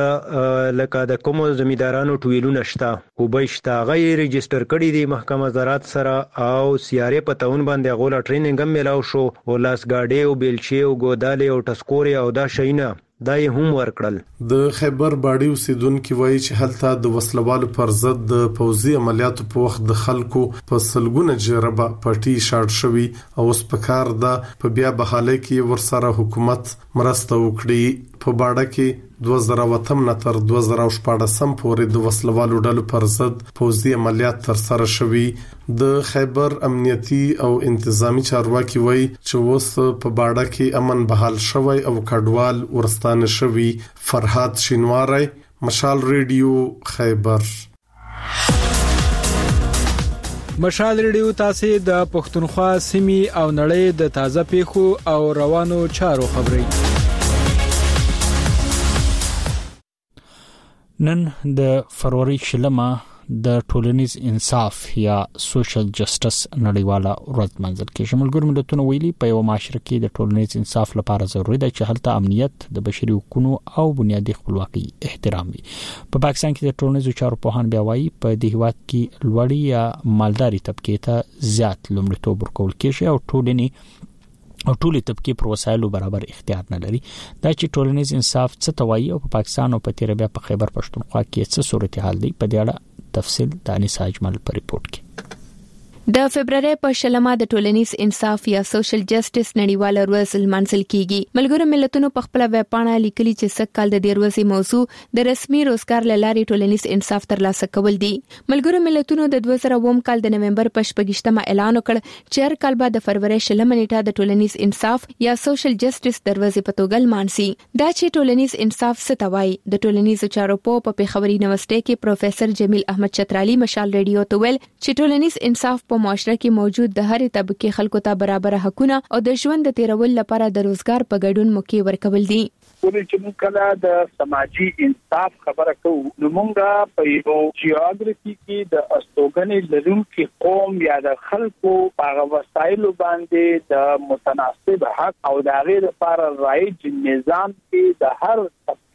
د لکه د کوم زمیندارانو ټویلونه شته او بهشته غیر ريجستر کړي دي محکمه زراعت سره او سیارې په تاون باندې غوړه ټریننګ هم ملاو شو او لاس گاډي او بیلچي او ګودالي او ټسکوري او دا شینه دا یې هم ورکړل. د خیبر باډي اوسیدونکو وایي چې هلته د وسلوالو پر ضد د پوځي عملیاتو په وخت د خلکو په سلګونه جربه پټي شاړ شوی او اوس په کار ده په بیا بحاله کې ورسره حکومت مرسته وکړي. په باډه کې 2008 نه تر 2014 پورې د وسلوالو ډلو پر ضد پوځي عملیات تر سره شوي. د خیبر امنیتي او انتظامی چارواکي وایي چې اوس په باډه کې امن بحال شوی او کډوال ورستانه شوی. فرهاد شینواری مشال ریډیو خیبر. مشال ریډیو تاسو د پښتونخوا سیمې او نړۍ د تازه پیښو او روانو چارو خبري. نن د فروری شلمه د ټولنیز انصاف یا سوشل جسټس نړیواله ورځ منځل کېږي. ملګرو ملتونو ویلي په یو معاشره کې د ټولنیز انصاف لپاره ضروري ده چې هلته امنیت د بشري حقوقو او بنیادي خپلواکۍ احترام وي. په پاکستان کې د ټولنیز چارو پوهان بیا وایي په دې هیواد کې لوړی یا مالداري طبقه ته زیات لومړیتوب ورکول کېږي او ټولنې او ټولې طبقه پر وسایلو برابر اختیار نه لري. دا چې ټولنیز انصاف څه توایي او په پاکستان او په تیر بیا په خیبر پښتونخوا کې څه صورتحال دی، په دې اړه تفصیل د انیسا اجمل په ریپورت کې. د فبرवरी په شلمه د ټولنیز انصاف یا سوشل جسټس نړیواله ورځ لمانځل کیږي. ملګرو ملتونو په خپل ویب پاڼه لیکلي چې سکهال د دې ورځې موضوع د رسمي روزګار لاري ټولنیز انصاف ترلاسه کول دي. ملګرو ملتونو د 2020 کال د نومبر په 28مه اعلان وکړ چې هر کال به د فبرवरी شلمه نیټه د ټولنیز انصاف یا سوشل جسټس دروازې په توګه لمانځي. دا چې ټولنیز انصاف څه ته وایي، د ټولنیز چارو په پیښور یونیورسيټي کې پروفیسور جمیل احمد چترالي مشال ریډیو ته ویل چې ټولنیز انصاف په معاشره کې موجود د هرې طبقه خلکو ته برابر حقوقونه او د ژوند د تیرول لپاره د روزګار په ګډون موقع ورکول دي. ولې چې موږ کله د سماجی انصاف خبره کوو نو موږ په یو جیوګرافي کې د استوګنې لرونکو قوم یا د خلکو په وسایلو باندې د متناسب حق او د غیر لپاره رایج نظام کې د هر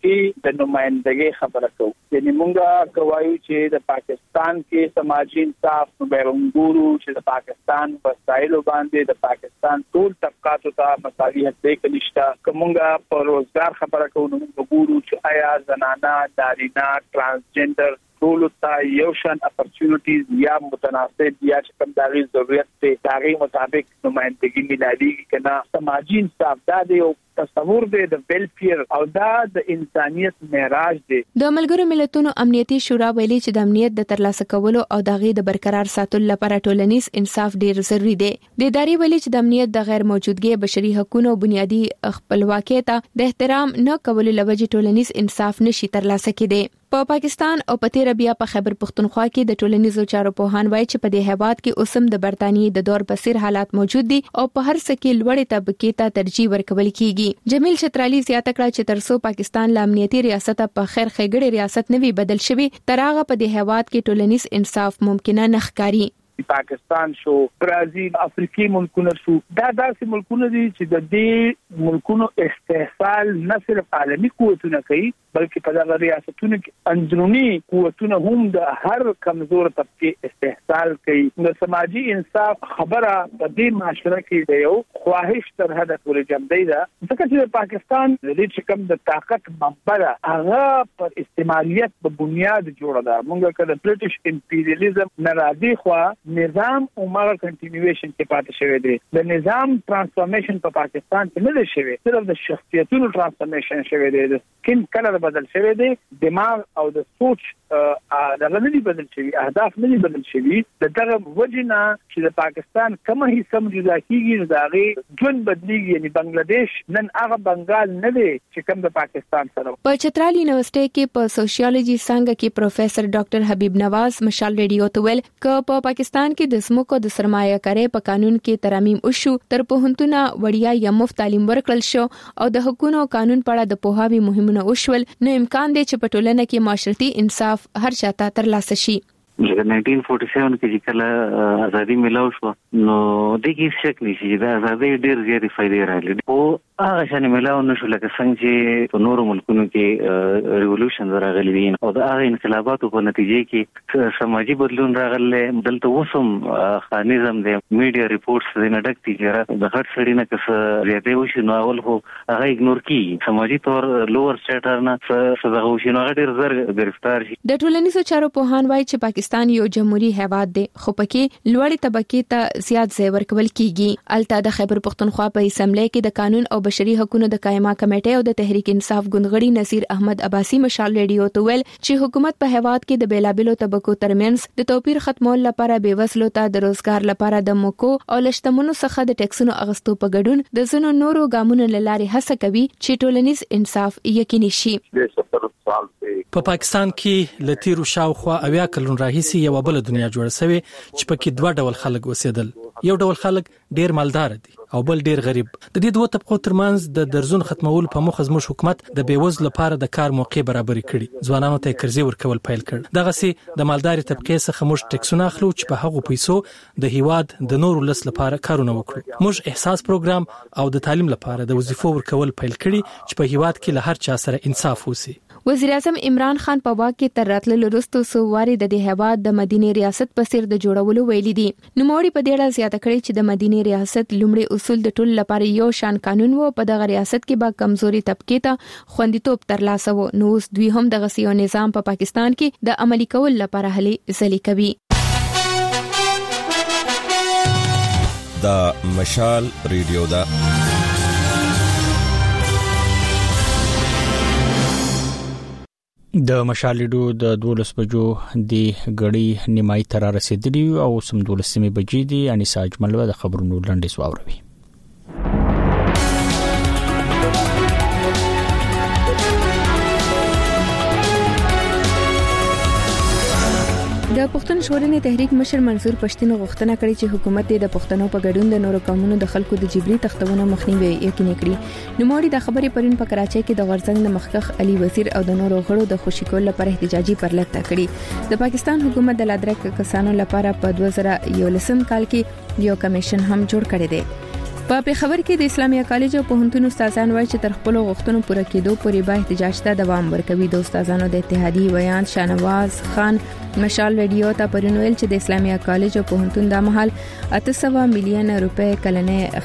د نمائندګۍ خبره کوو. یعنی موږ کوایو چې د پاکستان کې سماجی انصاف بیرونګورو چې د پاکستان وسایلو باندې د پاکستان ټول طبقاتو ته مساوي حق دی نشته. کومه په روزګار خبره کوو نو موږ ګورو چې آیا زنانه، نارینه، ترانسجنډر ټول ته یو شان اپورچونټیز یا متناسب یا چې کوم دغه ضرورت ته دغه مطابق نمائندګي ملایږي کنه. سماجی انصاف دا دی او تصور دی د ویلفیر او دا د انسانيت معراج دی. د ملګرو ملتونو امنیتي شورا ویلي چې د امنیت د ترلاسه کولو او دغه د برقرار ساتلو لپاره ټولنیز انصاف ډیر ضروری دی. د ادارې ویلي چې د امنیت د غیر موجودګي بشري حقوقو او بنیادی خپلواکۍ ته د احترام نه کولو لوجې ټولنیز انصاف نشي ترلاسه کېدی. په پاکستان او په تیر بیا په خیبر پښتونخوا کې د ټولنیزو چارو پوهان وایي چې په دې هیواد کې اوسم د برتانیې د دور بصیر حالات موجود دي او په هر څه کې لوړې طبقه ته ترجیح ورکول کیږي. جمیل چترالي زیاته کړه چې ترڅو پاکستان له امنیتي ریاست په خیر خېګړې ریاست نوي بدل شوی تر هغه په دې هیواد کې ټولنیز انصاف ممکنه نه ښکاري. پاکستان شو، برازیل، افریقي ملکونه شو، دا داسې ملکونه دي چې د دې ملکونو استحصال نه صرف عالمي قوتونه کوي بلکې په دغه ریاستونو کې اندرونی قوتونه هم د هر کمزور طبقه استحصال کوي. د سماجی انصاف خبره په دې معاشره کې د یو خواهش تر حد پورې جمدی ده ځکه چې پاکستان د دې کوم د طاقت منبع هغه پر استعماریت په بنیاد جوړه ده. موږ کله برټش امپریالیزم نه راځي خو نظام عمر کنټینیویشن کې پاتې شوی دی. د نظام ترانسفورمیشن په پاکستان کې نه دی شوی، صرف د شخصیتونو ترانسفورمیشن شوی دی. د سکین کلر بدل شوی دی، دماغ او د سوچ دغه نه دی بدل شوی، اهداف نه دی بدل شوی. دغه وجنه چې د پاکستان کومه حصہ جدا کیږي دغه ژوند بدلیږي. یعنی بنگلاديش نن هغه بنگال نه دی چې کوم د پاکستان سره. په چترال یونیورسيټي کې په سوشیولوژي څنګه کې پروفیسور ډاکټر حبیب نواز مشال ریډیو ته ویل ک په پاکستان کې د سموکو د سرمایه کاری په قانون کې ترامیم وشو، تر پوهنتونه وړیا یا مفت تعلیم ورکړل شو او د حقوقو قانون په اړه د پوهاوي مهمونه وشول. نو امکان دی چې په ټولنه کې معاشرتي انصاف هر چاته ترلاسه شي. د 1947 کې چې کله ازادي ملاو شو نو د هیڅ شک نشي چې د ازادي ډېر زیاتې فائدې راغلي. او هغه شان ملاو نشو لکه څنګه چې په نورو ملکونو کې ریولوشن راغلي دي او د هغه انقلاباتو په نتیجه کې سماجی بدلون راغلی. دلته وسم خانیزم د میډیا ریپورتس د نډک تجاره د هر سړی نه کس زیاتې وشي نو اول خو هغه اګنور کی سماجی تور لوور سټر نه څه غوښنه هغه ډېر زر گرفتار شي. د ټولنیزو چارو پوهان وایي چې پاکستان یو جمهوریت هیواد دی خو پکې لوړې طبقه ته زیات ځای ورکول کیږي. الته د خیبر پښتونخوا په اسمبلی کې د قانون او بشري حقوقو د قائمه کمیټې او د تحریک انصاف ګوندغړي نصیر احمد عباسي مشال ریډیو ته ویل چې حکومت په هیواد کې د بیلابلو طبقو ترمنځ د توپیر ختمول لپاره بیوزلو ته د روزګار لپاره د موکو او لشتمنو څخه د ټیکسونو اغستو په ګډون د زنو نورو ګامونو لارې هڅه کوي چې ټولنیز انصاف یقیني شي. په پاکستان کې لتیرو شاوخوا اویا کلون راهیسي یو بل دنیا جوړه شوی چې پکې دوه ډول خلک اوسېدل. یو ډول خلک ډیر مالدار دي او بل ډیر غریب. د دې دوه طبقو ترمنځ د درزون ختمول په مخ زموږ حکومت د بیوزلو لپاره د کار موقع برابر کړي. ځوانانو ته کرزي ورکول پیل کړ. دغه سي د مالداري طبقه څخه موږ ټیکسونه اخلو چې په هغو پیسو د هیواد د نورو لس لپاره کارونه وکړو. موږ احساس پروګرام او د تعلیم لپاره د وظیفو ورکول پیل کړي چې په هیواد کې له هر چا سره انصاف وسی. وزیر اعظم عمران خان په واک کې تر راتللو وروسته سوواري د هیواد د مدینه ریاست په سر د جوړولو ویلي دي. نوموړي په دې اړه زیاته کړې چې د مدینه ریاست لومړی اصول د ټولو لپاره یو شان قانون وو، په دغه ریاست کې به کمزوري طبقه ته خوندیتوب ترلاسه وو. نو اوس دوی هم د غسیو نظام په پاکستان کې د عملي کول لپاره هلې ځلې کوي. دا مشال ریډیو دا د مشال ریډیو د 12 بجو د غړي نیمای تر رسیدلی او سم 12 بجې دي. انیسا اجمل د خبرونو لنډیز واوروي. د پښتون ژغورنې تحریک مشر منصور پښتون غوښتنه کړې چې حکومت د پښتنو په ګډون د نورو قومونو د خلکو د جبري تختونه مخنیوي یقیني کړي. نوموړي د خبرې پرون په کراچۍ کې د غرزنګ د مخکخ علي وزیر او د نورو غړو د خوشی کول لپاره احتجاجي پرلط کړي. د پاکستان حکومت د لادرک کسانو لپاره په 2011 کال کې یو کمیشن هم جوړ کړی دی. په پیښور کې د اسلامي کالج او پوهنتون استادان وایي چې تر خپل غوښتنو پوره کېدو پورې به احتجاج ته دوام ورکوي. د استادانو د اتحادیې ویان شاهنواز خان مشال ریډیو ته پرونویل چې د اسلامي کالج او پوهنتون د مهال 800 میلیون روپے کلنې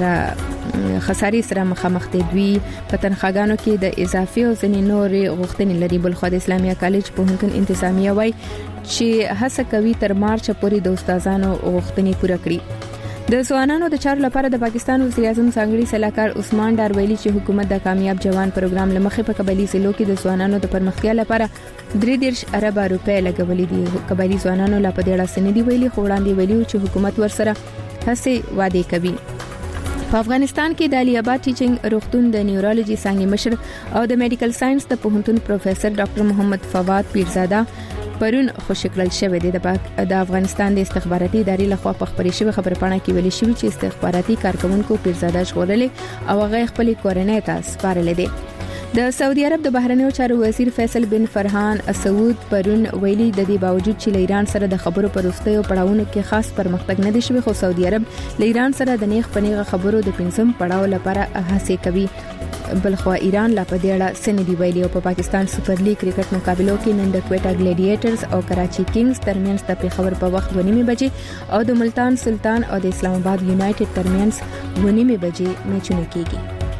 خسارې سره مخامخ دي. دوی په تنخواګانو کې د اضافي او ځینې نورې غوښتنې لري. بل خو د اسلامي کالج پوهنتون انتظامیه وایي چې هڅه کوي تر مارچ پورې د استادانو غوښتنې پوره کړي. د ځوانانو د چارو لپاره د پاکستان وزیر اعظم ځانګړي سلاکار عثمان ډار ویلي چې حکومت د کامیاب جوان پروګرام لمخې په قبایلی ضلعو کې د ځوانانو د پرمختیا لپاره 3 ارب روپے لګولې دي. قبایلی ځوانانو لا په دې اړه سندې ویلي خو وړاندې ویلي چې حکومت ورسره هڅه وعده کوي. په افغانستان کې د علي آباد ټیچینګ روغتون د نیورولوژي څانګې مشر او د میډیکل ساينس د پوهنتون پروفیسور ډاکټر محمد فواد پیرزاده پرون خوشکړل شوې ده. د افغانستان د استخباراتي ادارې لخوا په خبري شوی خبرپاڼه کې ویل شوی چې استخباراتي کارکونکو پیرزاده ژغورلې او هغه خپل کورنۍ ته سپارلې دي. د سعودي عرب د بهرنیو چارو وزیر فیصل بن فرحان اسعود پرون ویلي د دې باوجود چې ایران سره د خبرو پروستیو پړاوونو کې خاص پرمختګ نه دي شوی، خو سعودي عرب ایران سره د نیغ پنیغه خبرو د 5م پړاو لپاره هڅه کوي. بلخو ایران لا په دې اړه سندې ویلي او په پاکستان سپر لیګ کرکټ مقابلو کې نن د کوټا ګلیډیټرز او کراچي کینګز ترمنځ د پیښور په وخت 2:30 بجې او د ملتان سلطان او د اسلام آباد یونایټډ ترمنځ 2:30 بجې میچونه کیږي.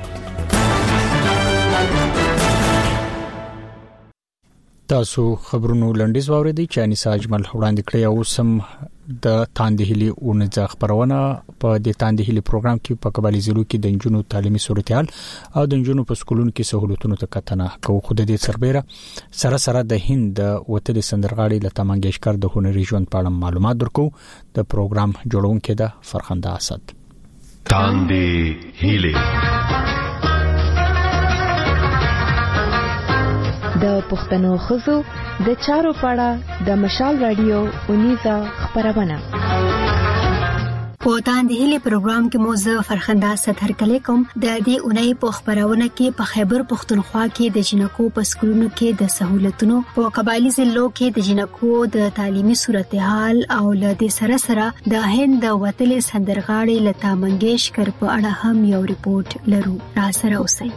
تاسو خبرونو لنډیز واوریدئ چې انیسا اجمل وړاندې کړی او سم د تاندهلي اونځ خبرونه په د تاندهلي پروګرام کې په قبایلی ضلعو کې د جنونو تعلیمي صورتحال او د جنونو په سکولونو کې سہولتونو ته کتنه کوو. خو د دې سربېره سره د هند وته د سندرغاړي لتا منګیشکر د هنري ژوند په اړه معلومات درکو. د پروګرام جوړونکو د فرخنده اسد. تاندهلي د پښتنو خزو د چارو پاړه د مشال رادیو اونیزه خبرونه په تاندهلي پروګرام کې موزه فرخنده ستر کلی کوم د دې اونۍ په خبرونه کې په خیبر پښتونخوا کې د جنکو په سکولونو کې د سہولتونو په قبایلی ضلعو کې د جنکو د تعلیمي صورتحال او ل دې سره د هند وتلې سندرغاړي لتا منګیشکر په اړه هم یو ریپورت لرو. را سره اوسئ.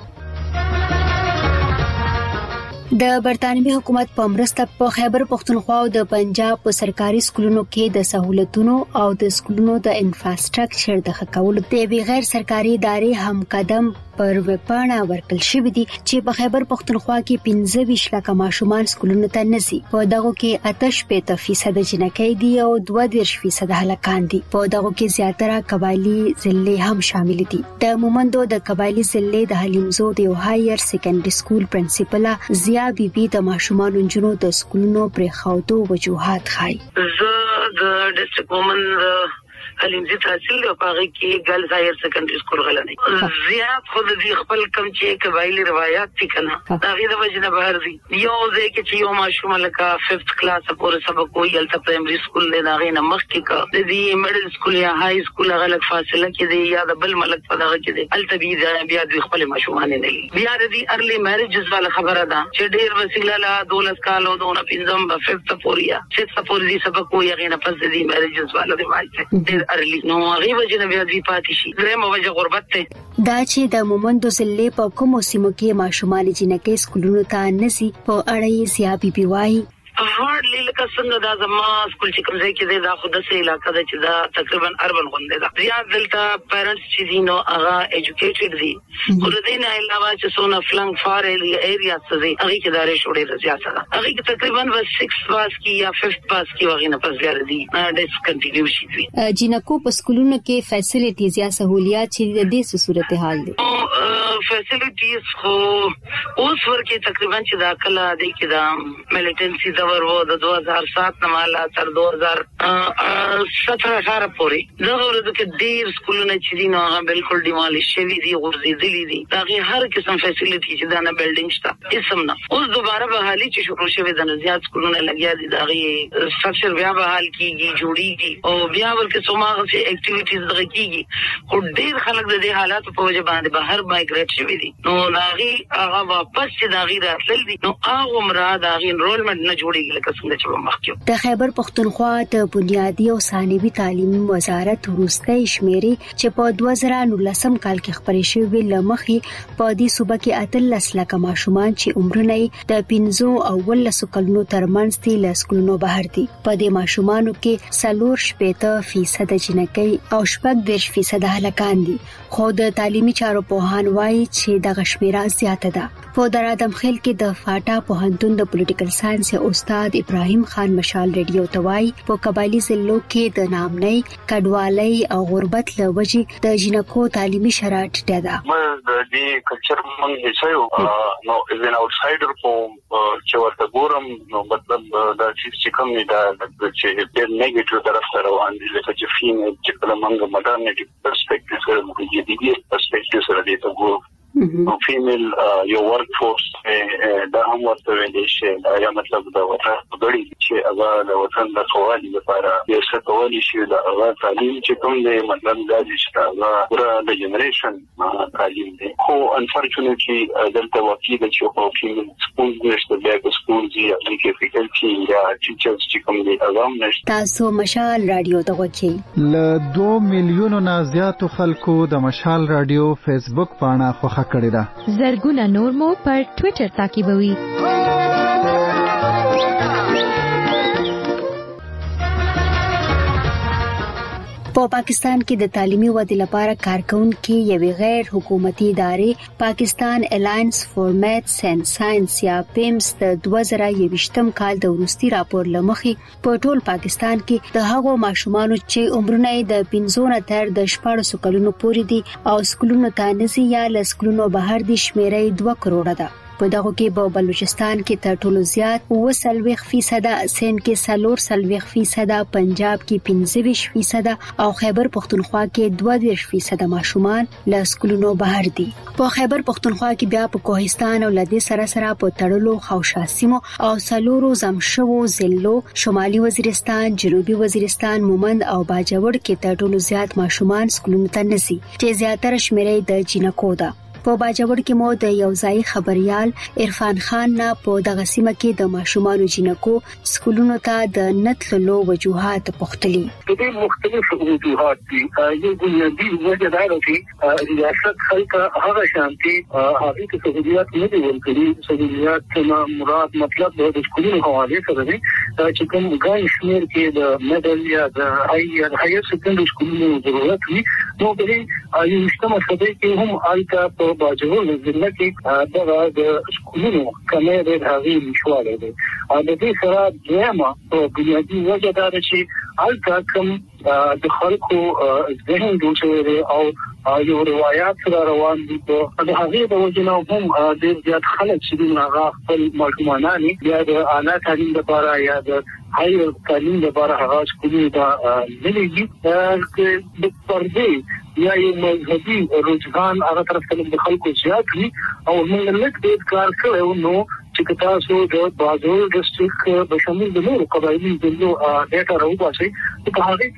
د برتانوي حکومت په مرسته په خیبر پښتونخوا او د پنجاب په سرکاري سکولونو کې د سہولتونو او د سکولونو د انفراستراکچر د ښه کولو د غیر سرکاري ادارې هم قدم پر وپاڼه ورکل شوې دي چې په خیبر پښتونخوا کې 25 لک ماشومان سکولونو ته نزي. په دغه کې 88% جنکۍ دي او 22% هلکان دي. په دغه کې زیاتره قبایلی ضلع هم شامل دي. د مومندو د قبایلی ضلع د حلیمزو د هایر سیکنډري سکول پرنسپل زیا بیبي د ماشومان انجونو د سکولونو پر خاوتو وجوهات خای. زه د ډیسټریکټ وومن حلیمزي تحصیل او هغه کې ګرلز هایر سیکنډري سکول غلنه زیات خود دې خپل کم چې قبایلی روایت دي کنه دا غي د وجنه بهر دي. یو ځکه چې یو ماشوم لکه 5th کلاس پورې سبق کوي الته پرایمري سکول نه غي نه مخ کې کا د دې میډل سکول یا های سکول غلط فاصله کې دی یا د بل ملک په دغه کې دی الته بیا د خپل ماشومان نه بیا د ارلی میریجز والا خبره ده چې ډیر وسیله لا 12 کال او دونه پنځم 5th پورې 6th پورې سبق کوي غي نه پس د میریجز والا دی وايي ارلی نو هغه وجه نه بیا دی پاتې شي درېمه وجه غربت ته دا چې د مومندو ضلع په کومو سیمو کې ماشومان جنکې سکولونو ته نسی په اړه یې سیابي بیوای هارډلی لکه څنګه دا زما سکول چې کوم ځای کې دی دا خو د سې علاقې ده چې دا تقریبا اربن غونډه ده زیات دلته پیرنټس چې دي نو هغه ایجوکیټډ دي خو د دې نه علاوه چې سونه فلنګ فار ایریا څه دي هغه کې داري شوړې زیات ده هغه کې تقریبا 6 پاس کی یا 5 پاس کی وغه نه پس بیا دي ډیسکنټینیو شي دي جنکو په سکولونو کې فیسیلیټیز یا سہولیات چې د دې صورتحال دي فیسیلیټیز خو اوس ورکه تقریبا چې دا کله د کې دا ملیټنسي دا ورو د 2007 نه مالا تر 2017 پورې دا ورته کې ډیر سکولونه چې دي نو هغه بالکل ډیمالیش شوی دي غورځېدلي دي دا هر قسم فیسیلیټي چې دا نه بلډینګ شته اسم نه اوس دوباره بحالي چې شروع شوی د زیات سکولونه لګیا دي دا غي سټرکچر بیا بحال کیږي جوړیږي او بیا ورکه سماغه چې اکټیویټیز دغه کیږي خو ډیر خلک د دې حالات په وجه باندې بهر مایګریټ شوی دي نو دا غي هغه واپس چې دا غي راتلل دي نو هغه مراد هغه انرولمنت نه جوړیږي لکه څنګه چې مخکې د خیبر پختونخوا د بنیادی او ثانوي تعلیم وزارت وروستي شمیرې چې په 2019 کال کې خبرې شوې لمخې په دې صوبه کې 13 لک ماشومان چې عمرونه د 15 او 19 کلونو ترمنځ دي لسکولونو بهر دي په دې ماشومانو کې 40% جنکۍ او 40% هلکان دي خو د تعلیمي چارو پوهان وایي چې د غشمیره زیاته ده په درادم خیل کې د فاټا پوهنتون د پولیټیکل ساينس استاد ابراهيم خان مشال ریډیو توای په قبایلی ضلعو کې د نامنۍ کډوالۍ او غربت لوجې د جنکو تعلیمي شرایط ټیټه ده د دې کلچر موږ هیڅو نو از ان اوټسایډر په چې ورته ګورم نو مطلب دا چې کوم دا چې د نیگیټیو طرف سره روان دي لکه چې فیمیل چې کله موږ مدرنټی پرسپیکټیو سره موږ جدي پرسپیکټیو سره دې ته ګورو فیمیل یو ورک فورس دا هم ورته ویل شي دا یا مطلب دا وطن غړي چې هغه د وطن د خوالي لپاره یو څه کولای شي دا هغه تعلیم چې کوم دی مطلب دا چې هغه پورا د جنریشن تعلیم دی خو انفورچونټلی دلته واقعي د چې په فیمیل سکول نشته بیا د سکول دی چې فیکلټي یا ټیچرز چې کوم دی هغه نشته تاسو مشال رادیو ته وکی ل 2 میلیونو نه زیاتو خلکو د مشال رادیو فیسبوک پاڼه خو کړی دا زرګونه نور مو پر ټوئیټر تعقیبوي په پاکستان کې د تعلیمي ودې لپاره کارکونکو یوې غیر حکومتي ادارې پاکستان الاینس فور میتھس اینڈ ساينس یا پیمس د 2021م کال د ورستي راپور لمخې په ټول پاکستان کې د هغو ماشومانو چې عمرونه د 15 نه تر د 14 کلونو پورې دي او سکولونو ته نزي یا لسکولونو بهر دي شمیرې 2 کروڑه ده په دغه کې په بلوچستان کې تر ټولو زیات 30% سند کې 40% پنجاب کې 25% او خیبر پختونخوا کې 22% ماشومان له سکولونو بهر دي په خیبر پختونخوا کې بیا په کوهستان او لدې سره په تړلو خوشا سیمو او سلورو زمشو ضلعو شمالي وزیرستان جنوبي وزیرستان مومند او باجوړ کې تر ټولو زیات ماشومان سکولونو ته نزي چې زیاتره شمیرې د جنکو ده په باجوړ کې مو د یو ځای خبريال عرفان خان نه په دغه سیمه کې د ماشومان جنکو سکولونو ته د نتلو وجوهات پختلي د دې مختلفو وجوهات دي یو بنیادی وجه دا ده چې ریاست خلک هغه شانتي هغه ته سہولیات نه دي ورکړي سہولیات نه مراد مطلب د سکولونو حواله سره دي چې کوم ګان شمیر کې د مډل یا د هایر سیکنډري سکولونو ضرورت وي نو د یو مجتمع سره کې هم الکا په باجوړ ضلع کې د سکولونو کمې د هغې مشواله دي او د دې سره دیمه په بنیادی وجه دا ده چې الکا کوم د خلکو ذهن جوړ او یو روایت سره روان دي په هغه د وجنه هم ډېر زیات خلک چې هغه خپل ماشومان یا د اعلی تعلیم لپاره یا د هایر تعلیم لپاره هغه سکولونو ته لېږي د پردې یا یو مذهبي رجحان هغه طرف ته د خلکو زیات وي او موږ لږ دې کار کوو نو چې تاسو د بازار ډسټریکټ په شمول د نورو قبایلی ضلعو ډیټا راوباسي په هغه کې دا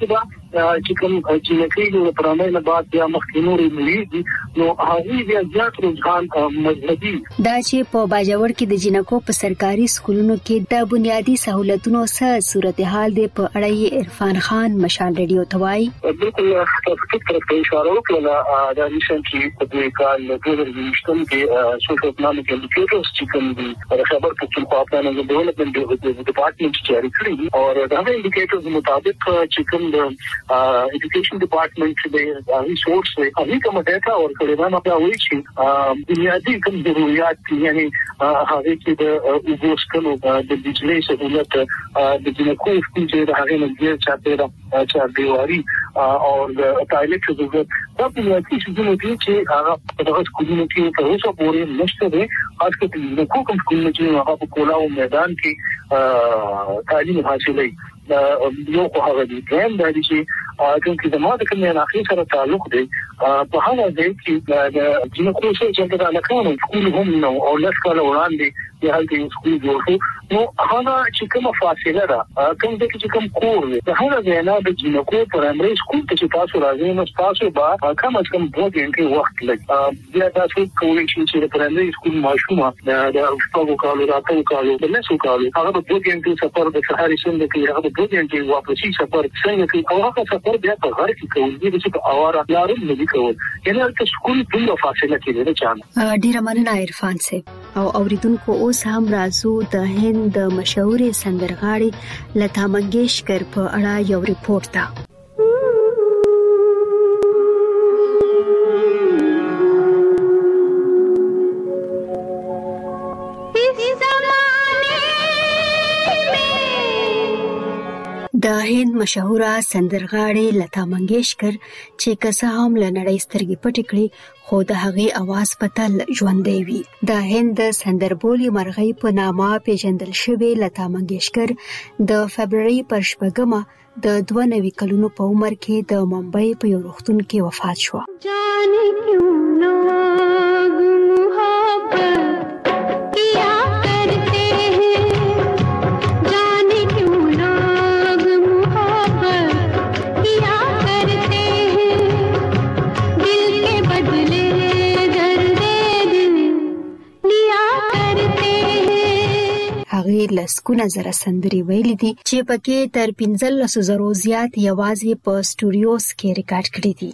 چې کوم چې نکړي د پرانه نه بعد بیا مخکینوري ملي نو هغه بیا زیات رجحان مذهبي دا چې په باجوړ کې د جنکو په سرکاري سکولونو کې د بنیادی سہولتونو سره صورتحال دی په اړه عرفان خان مشال ریډیو توای بالکل فکر په اشاره وکړه دا ریسنټلی په دې کال د 2020 کې سوشل اکنامک انډیکیټرز چې کوم دي خبر پختونخوا پلان د ډیولپمنٹ ډپارټمنټ جاری کړی او دا انډیکیټرز مطابق چې کوم د ایجوکیشن ډپارټمنټ د ریسورس هغه کوم ډاټا او کړي نه پوهیږي چې بنیادی کوم ضرورت یعنی هغه کې د وګورسکلو د بجلی سہولت د جنکو چې د هغه نظر چاته چاردیواری او د ټایلټ ضرورت دا بنیادی شیزونه دي چې هغه په دغه سکولونو کې په اوسه پورې نشته دي خاص کر د کوم سکولونو چې هغه په کولاو میدان کې تعلیم حاصلوي یو خو هغه دي د چې زموږ د کومې علاقې سره تعلق دی په هغه ځای کې د جنکو چې د علاقو سکول هم نو او لکه وړاندې د هغه سکول جوړ شو نو هغه چې کومه فاصله ده کوم د چې کوم کور دی د هغه ځای نه د جنکو پرایمري سکول ته چې تاسو راځئ نو تاسو به کم از کم 2 غنټې وخت لګي بیا تاسو کولی شئ چې د پرایمري سکول ماشومه د شپږو کالو راتلو کالو د لسو کالو هغه به 2 غنټې سفر د سهاري څنګه کې هغه 2 غنټې واپسي سفر څنګه کې او هغه سفر بیا په غر کې کوي چې په اواره لارو نه دي کول یعنی د سکول په فاصله کې دی چانه ډیر مننه عرفان صاحب او اوریدونکو اوس هم راځو د هند د مشهور سندرغاړي لتا منگیشکر په اړه یو ریپورت ده د هند مشهوره سندرغاړي لتا منگیشکر چې کسه هم لنړی سترګې پټې کړې خو د هغې आवाज په تل ژوندۍ وي د هند سندربولي مرغۍ په نامه پیژندل شوی لتا منگیشکر د فبرवरी پر 8 د 92 کلونو په عمر کې د ممبئی په یو روغتون کې وفات شو جانې کیوں لوگ محبت کیا کرتے ہیں جانې کیوں لوگ محبت کیا کرتے ہیں دل کے بدلے درد دل لیا کرتے ہیں هغه لسکونه زره سندري ویلي دي چې پکې تر 15,000 زیات یوازې په سټوډیوز کې ریکارډ کړي دي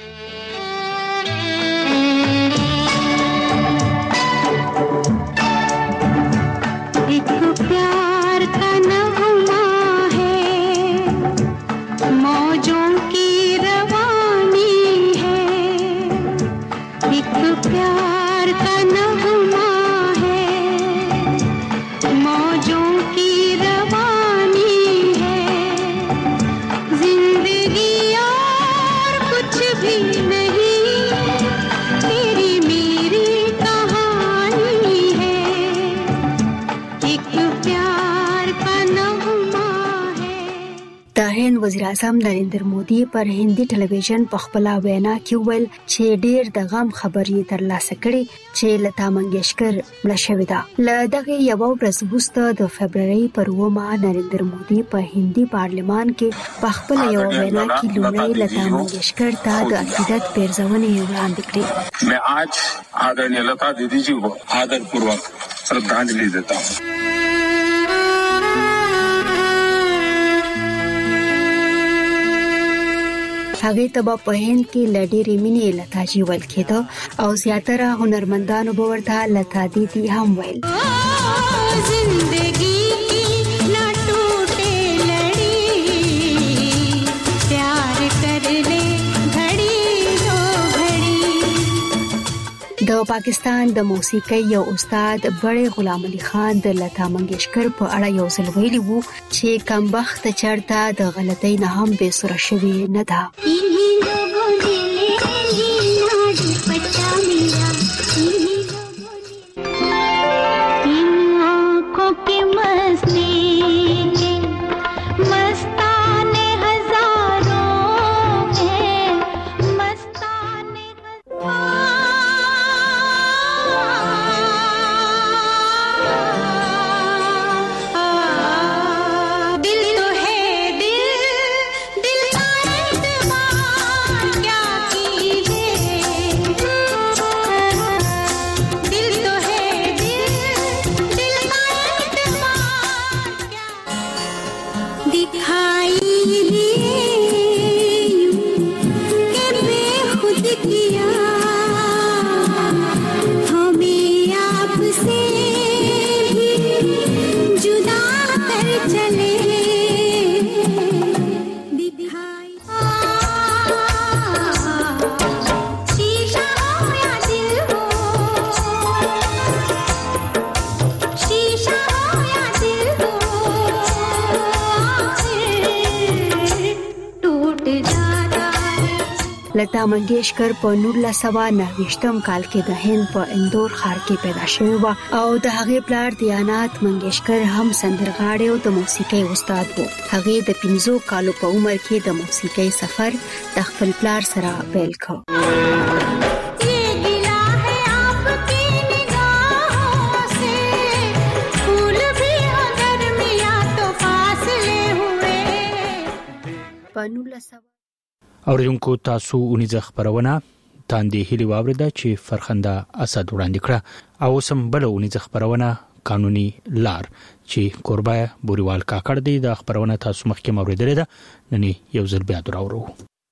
وزیر اعظم نریندر مودي پر هندي ټلویزیون په خپل وینا کې ویل چې ډېر د غم خبرې ترلاسه کړي چې لتا منگیشکر مړه شوې ده له دغه یو ورځ وروسته د فبرवरी پر 9 نریندر مودي په هندي پارلمان کې په خپل یو وینا کې لومړی لتا منگیشکر ته د عقیدت پیرزونې وړاندې کړې मैं आज आदरणीय लता दीदी जी को आदरपूर्वक श्रद्धांजलि देता हूँ هغه تبا په هند کې لډيري مینې لتا جی ول کېده او زیاتره هنرمندانو به ورته لتا دیدي هم ویل زندگی کی نا ټوټه لړی پیار کر لے گھڑی دو گھڑی د پاکستان د موسیقۍ یو استاد بڑے غلام علي خان د لتا منگیشکر په اړه یو ځل ویلی وو چې کمبخت چرته د غلطۍ نه هم بے سره شوی نه ده لتا منگیشکر په 1929 کال کې د هند په اندور ښار کې پیدا شوی و او د هغې پلار دیانات منگیشکر هم سندرغاړی او د موسیقۍ استاد و. هغې د 15 کالو په عمر کې د موسیقۍ سفر د خپل پلار سره پیل کړ. اوریدونکو تاسو اونیزه خبرونه تاندې هلي واوریده چې فرخنده اسد وړاندې کړه او سم بل اونیزه خبرونه قانوني لار چې قربای بوريوال کاکړ دی د خبرونه تاسو مخکې اوریدلې ده نن یو ځل بیا دراورو.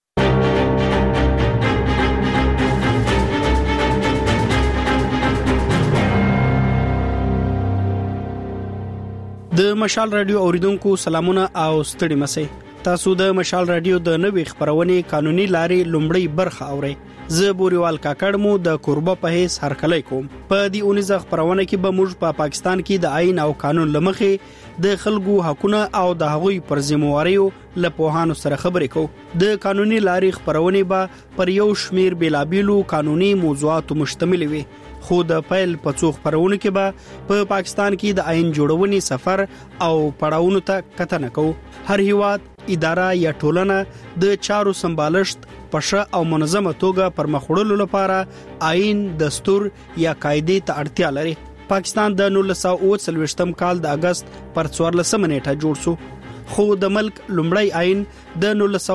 د مشال رادیو اوریدونکو سلامونه او ستړي مسئ. تاسو د مشال رادیو د نوې خبرونې قانوني لارې لومړی برخه اورئ. زه بوريوال کاکړ مو د قربا په هیڅ هرکلی کوم. په دې اونیزه خبرونه کې به موږ په پاکستان کې د آئین او قانون لمخې د خلکو حقوقونه او د هغوی پر ذمہواریو له پوهانو سره خبرې کوو. د قانوني لارې خبرونه به پر یو شمیر بیلابیلو قانوني موضوعات مشتمل وي. خو د پیل په څو خبرونه کې به په پاکستان کې د آئین جوړونې سفر او پړاوونو ته کتنه کوو. هر هیواد اداره یا ټولنه د چارو سمبالښت پشه او منظمه توګه پر مخ وړلو لپاره آئین، دستور یا قاعده ته اړتیا لري. پاکستان د 1940 کال د اگست پر 14 نیټه جوړ شو. خو د ملک لومړی آئین د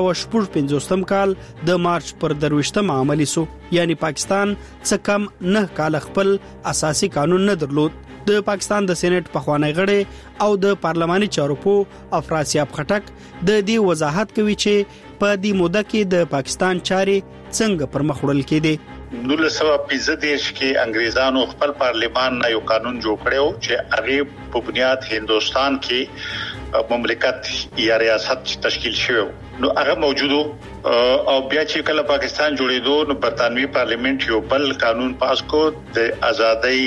1955 کال د مارچ پر 23 عملی سو. یعنی پاکستان څه کم 9 کال خپل اساسي قانون نه درلود. د پاکستان د سېنات پخوانی غړي او د پارلماني چارو په افراسیاب خټک د دې وضاحت کوي چې په دې موده کې د پاکستان چارې څنګه پر مخ وړل کېدې. 1915 کې انګريزانو خپل پارلیمان نه یو قانون جوړ کړو چې هغه په بنیاد هندستان کې مملکت یا ریاست تشکیل شوی. نو هغه موجودو او بیا چې کله پاکستان جوړېدو نو برتانوي پارلیمنت یو بل قانون پاس کو د ازادۍ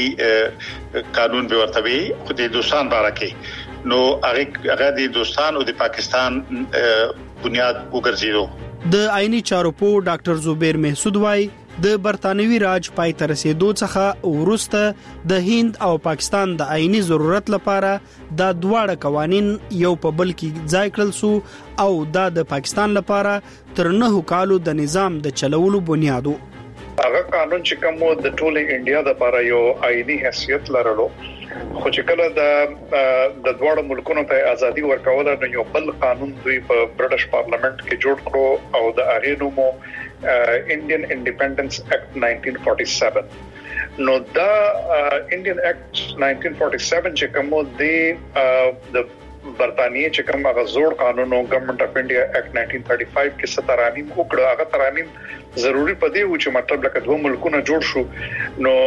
قانون به ورته وي خو د هندستان باره کې. نو هغه د هندستان او د پاکستان بنیاد وګرځیدو. د آئینی چارو په ډاکټر زبیر محسود وای د برتانوي راج پای تر رسیدو څخه ورسته د هند او پاکستان د آئینی ضرورت لپاره د دواړه قوانين یو په بل کې ځای کړل سو او د پاکستان لپاره تر 9 کالو د نظام د چلولو بنیادو. هغه قانون چې کوم د ټوله انډیا لپاره یو آئینی حیثیت لرلو خو چې کله د دواړو ملکونو ته ازادي ورکول نو یو بل قانون دوی په برټش پارلیمنت کې جوړ کړو او د هغه نوم Indian Independence Act 1947. نو دا Indian Act 1947 چې کوم د برتانیې چې کوم هغه زوړ قانون او گورنمنت اف انډیا ایکٹ 1935 کې سترامیم وکړه. هغه ترامیم ضروری پدې و چې مطلب لکه دوه ملکونه جوړ شو نو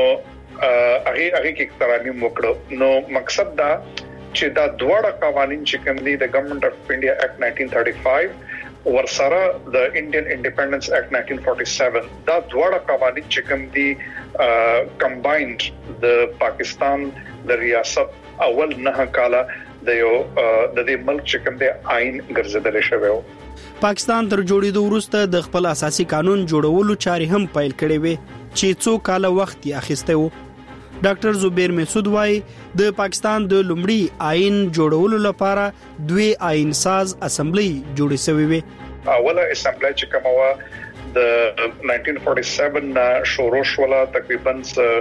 هغه کې ترامیم وکړه. نو مقصد دا چې دا دواړه قوانين چې کوم دي د گورنمنت اف انډیا ایکٹ 1935 ورسره د انډین انډیپندنس ایکٹ 1947 دا دواړه قوانين چې کوم دي کمباینډ د پاکستان د ریاست اول 9 کاله د یو د دې ملک چې کوم دی آئین ګرځیدل شوی. پاکستان تر جوړېدو وروسته د خپل اساسي قانون جوړولو چارې هم پیل کړې وې چې څو کاله وخت یې اخیسته و. ډاکټر زبیر محسود وای د پاکستان د لومړي آئین جوړولو لپاره دوی آئین ساز اسمبلی جوړې شوې وې. اوله اسمبلی چې کومه و د 1947 شروع شوه تقریبا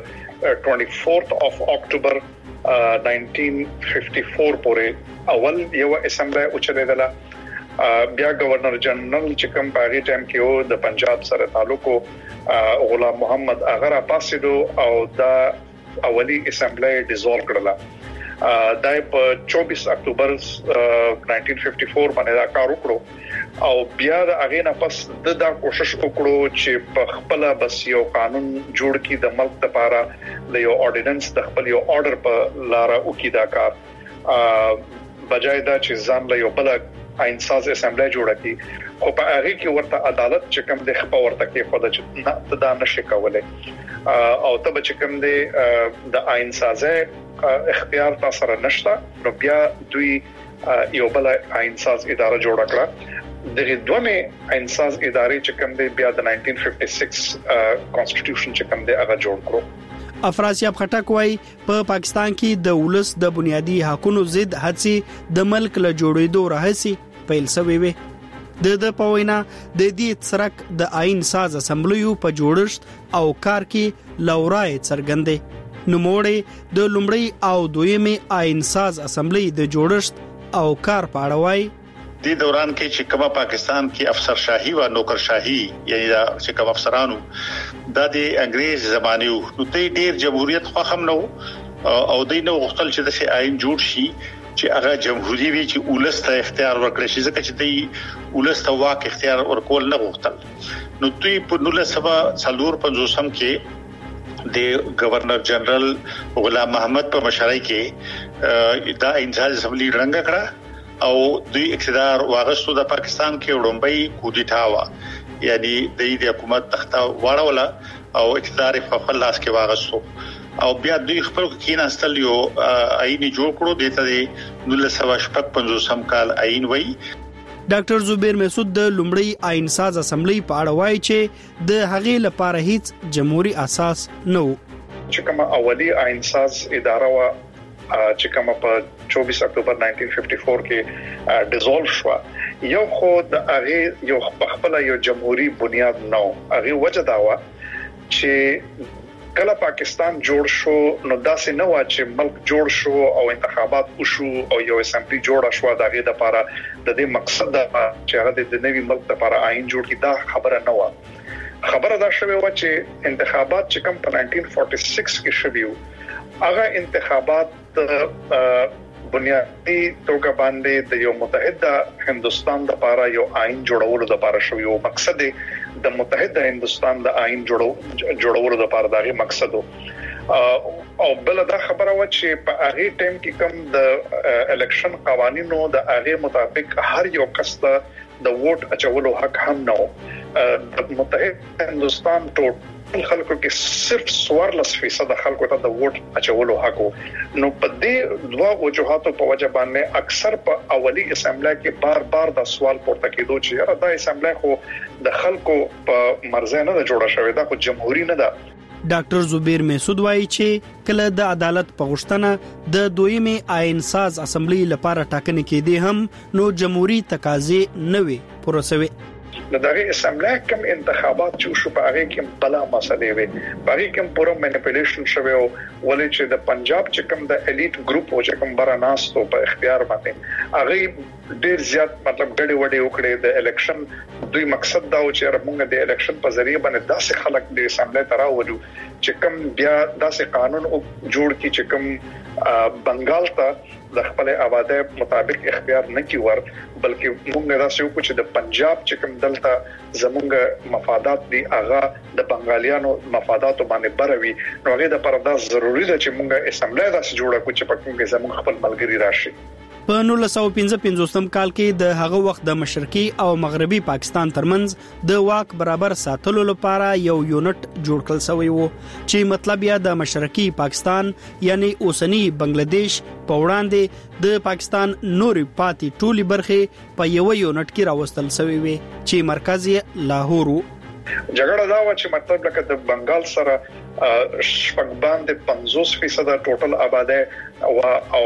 24th of October 1954 پورې اول یو اسمبلی اوچریدله. بیا گورنر جنرال چې کوم په هغه ټایم کې و د پنجاب سره تعلق غلام محمد اغا را پاسیدو او دا اولی اسمبلی ډیزولو کړله. دا په 24 اکتوبر 1954 باندې دا کار وکړو او بیا د هغه نه پس دا کوشش وکړو چې په خپل بس یو قانون جوړ کړي د ملک لپاره د یو اورډیننس د خپل یو آرډر په لار او کې دا کار بجای دا چې ځان له یو بل آئین ساز اسمبلی جوړه کړي خو په هغه کې ورته عدالت چې کوم د خپل ورته کې خو د دا نشي کولای او ته چې کوم د آئین سازه اختیار تاسو سره نشته. نو بیا دوی یو بل آئین ساز اداره جوړ کړه. دغه دوه انساز ادارې چې کوم دی بیا د 1956 کانسټیټیوشن چې کوم دی هغه جوړ کړو. افراسیاب خټک وايي په پاکستان کې د ولس د بنیادی حقوقو ضد هڅې د ملک له جوړېدو راهسي پیل شوې وي. د پوینا د دې سرک د آئین ساز اسمبلیو په جوړښت او کار کې لورای څرګندې نوموړي د لومړی او دویمه آئین ساز اسمبلی د جوړښت او کار پاړوي. د دوران کې چې کومه پاکستان کې افسرشاهي او نوکرشاهي یعنی دا چې کوم افسرانو د انګريز زمانه نو ته ډیر جمهوریت خو هم نو او دینه غوښتل چې د آئین جوړ شي چې هغه جمهوریت وی چې ولس ته اختیار ورکړي شي ځکه چې د ولس ته واک اختیار ورکول نه غوښتل. نو دوی په 1954 کې د گورنر جنرال غلام محمد په مشرۍ کې دا انسان اسمبلی رنګ کړه او دوی اقتدار واغستو. د پاکستان کې وړاندې کودتا وا یعنی د حکومت تخته واړوله او اقتدار په خپل لاس کې واغستو او بیا دوی خپل کېناستل یو آئین جوړ کړو دته د 1955 کال آئین وای. ډاکټر زبیر مسعود د لومړی آئین ساز اسمبلی په اړه وایي چې د هغې لپاره هیڅ جمهوریت اساس نه و. چې کومه اولی آئین ساز اداره وا چې کومه په 24 اکتوبر 1954 کې ډیزولف شو یو خو د هغه یو خپل یو جمهوریت بنیاد نه هغه وجه دا و چې کله پاکستان جوړ شو نو داسې نه و چې ملک جوړ شو او انتخابات وشو او یو اسمبلی جوړه شو د هغه لپاره د دې مقصد دا چې هغه د نوي ملک لپاره آئین جوړ کړي دا خبره نه و. خبره دا شوه و چې انتخابات چې کوم په 1946 کې شوه هغه انتخابات بنیادی توګه باندې د یو متحده هندستان لپاره یو آئین جوړولو لپاره شوی او مقصد د متحده هندستان د آئین جوړولو لپاره دغه مقصد او بل دا خبره و چې په هغه ټیم کې کوم د الیکشن قوانینو د هغه مطابق هر یو کس ته د ووټ اچولو حق هم نه د متحده هندستان ټول خلکو کې صرف 14% خلکو ته د ووټ اچولو حق نو په دې دوه وجوهاتو په وجه باندې اکثر په اولی اسمبلی کې بار د سوال پورته کېدو چې دا اسمبلی خو د خلکو په مرزه نه جوړه شوې ده خو جمهوریت نه ده. ډاکټر زبیر مسعود وايي چې کله د عدالت په غوښتنه د دویمه آئین ساز اسمبلی لپاره ټاکنې کېدې هم نو جمهوریت تقاضې نه وي پروسوي. د دغه اسمبلی کوم انتخابات چې شو په هغه کې بلا مسلې وي په هغه کې پوره مانیپولیشن شوی او ولې چې د پنجاب چې کوم د الیټ ګروپ او چې کوم براناستو په اختیار باندې هغه ډیر زیات مطلب ډېر وړي وکړي د الیکشن دوی مقصد دا و چې موږ د الیکشن په ذریعہ باندې داسې خلک د اسمبلی ته راوړو چې کوم بیا داسې قانون جوړ کړي چې کوم بنگال ته د خپل آبادی مطابق اختیار نه کیور بلکې موږ دا څه وکړو چې د پنجاب چې کوم دلته زمونږ مفادات دي هغه د بنگالیانو مفادات باندې بروي نو هغه د پردا ضروری ده چې موږ اسمبلی داسې جوړه کړو چې پکې زمونږ خپل ملګری راشي. په 1955 کال کې د هغه وخت د مشرقي او مغربي پاکستان ترمنځ د واک برابر ساتلو لپاره یو یونټ جوړ کړل شوی وو چې مطلب یا د مشرقي پاکستان یعنی اوسنی بنگلاديش په وړاندې د پاکستان نوري پاتې ټولي برخه په یو یونټ کې راوستل شوی وي چې مرکز یې لاهور وو. جګړه دا و چې مطلب لکه د بنگال سره شپږ باندې 50% ټوټل آبادی او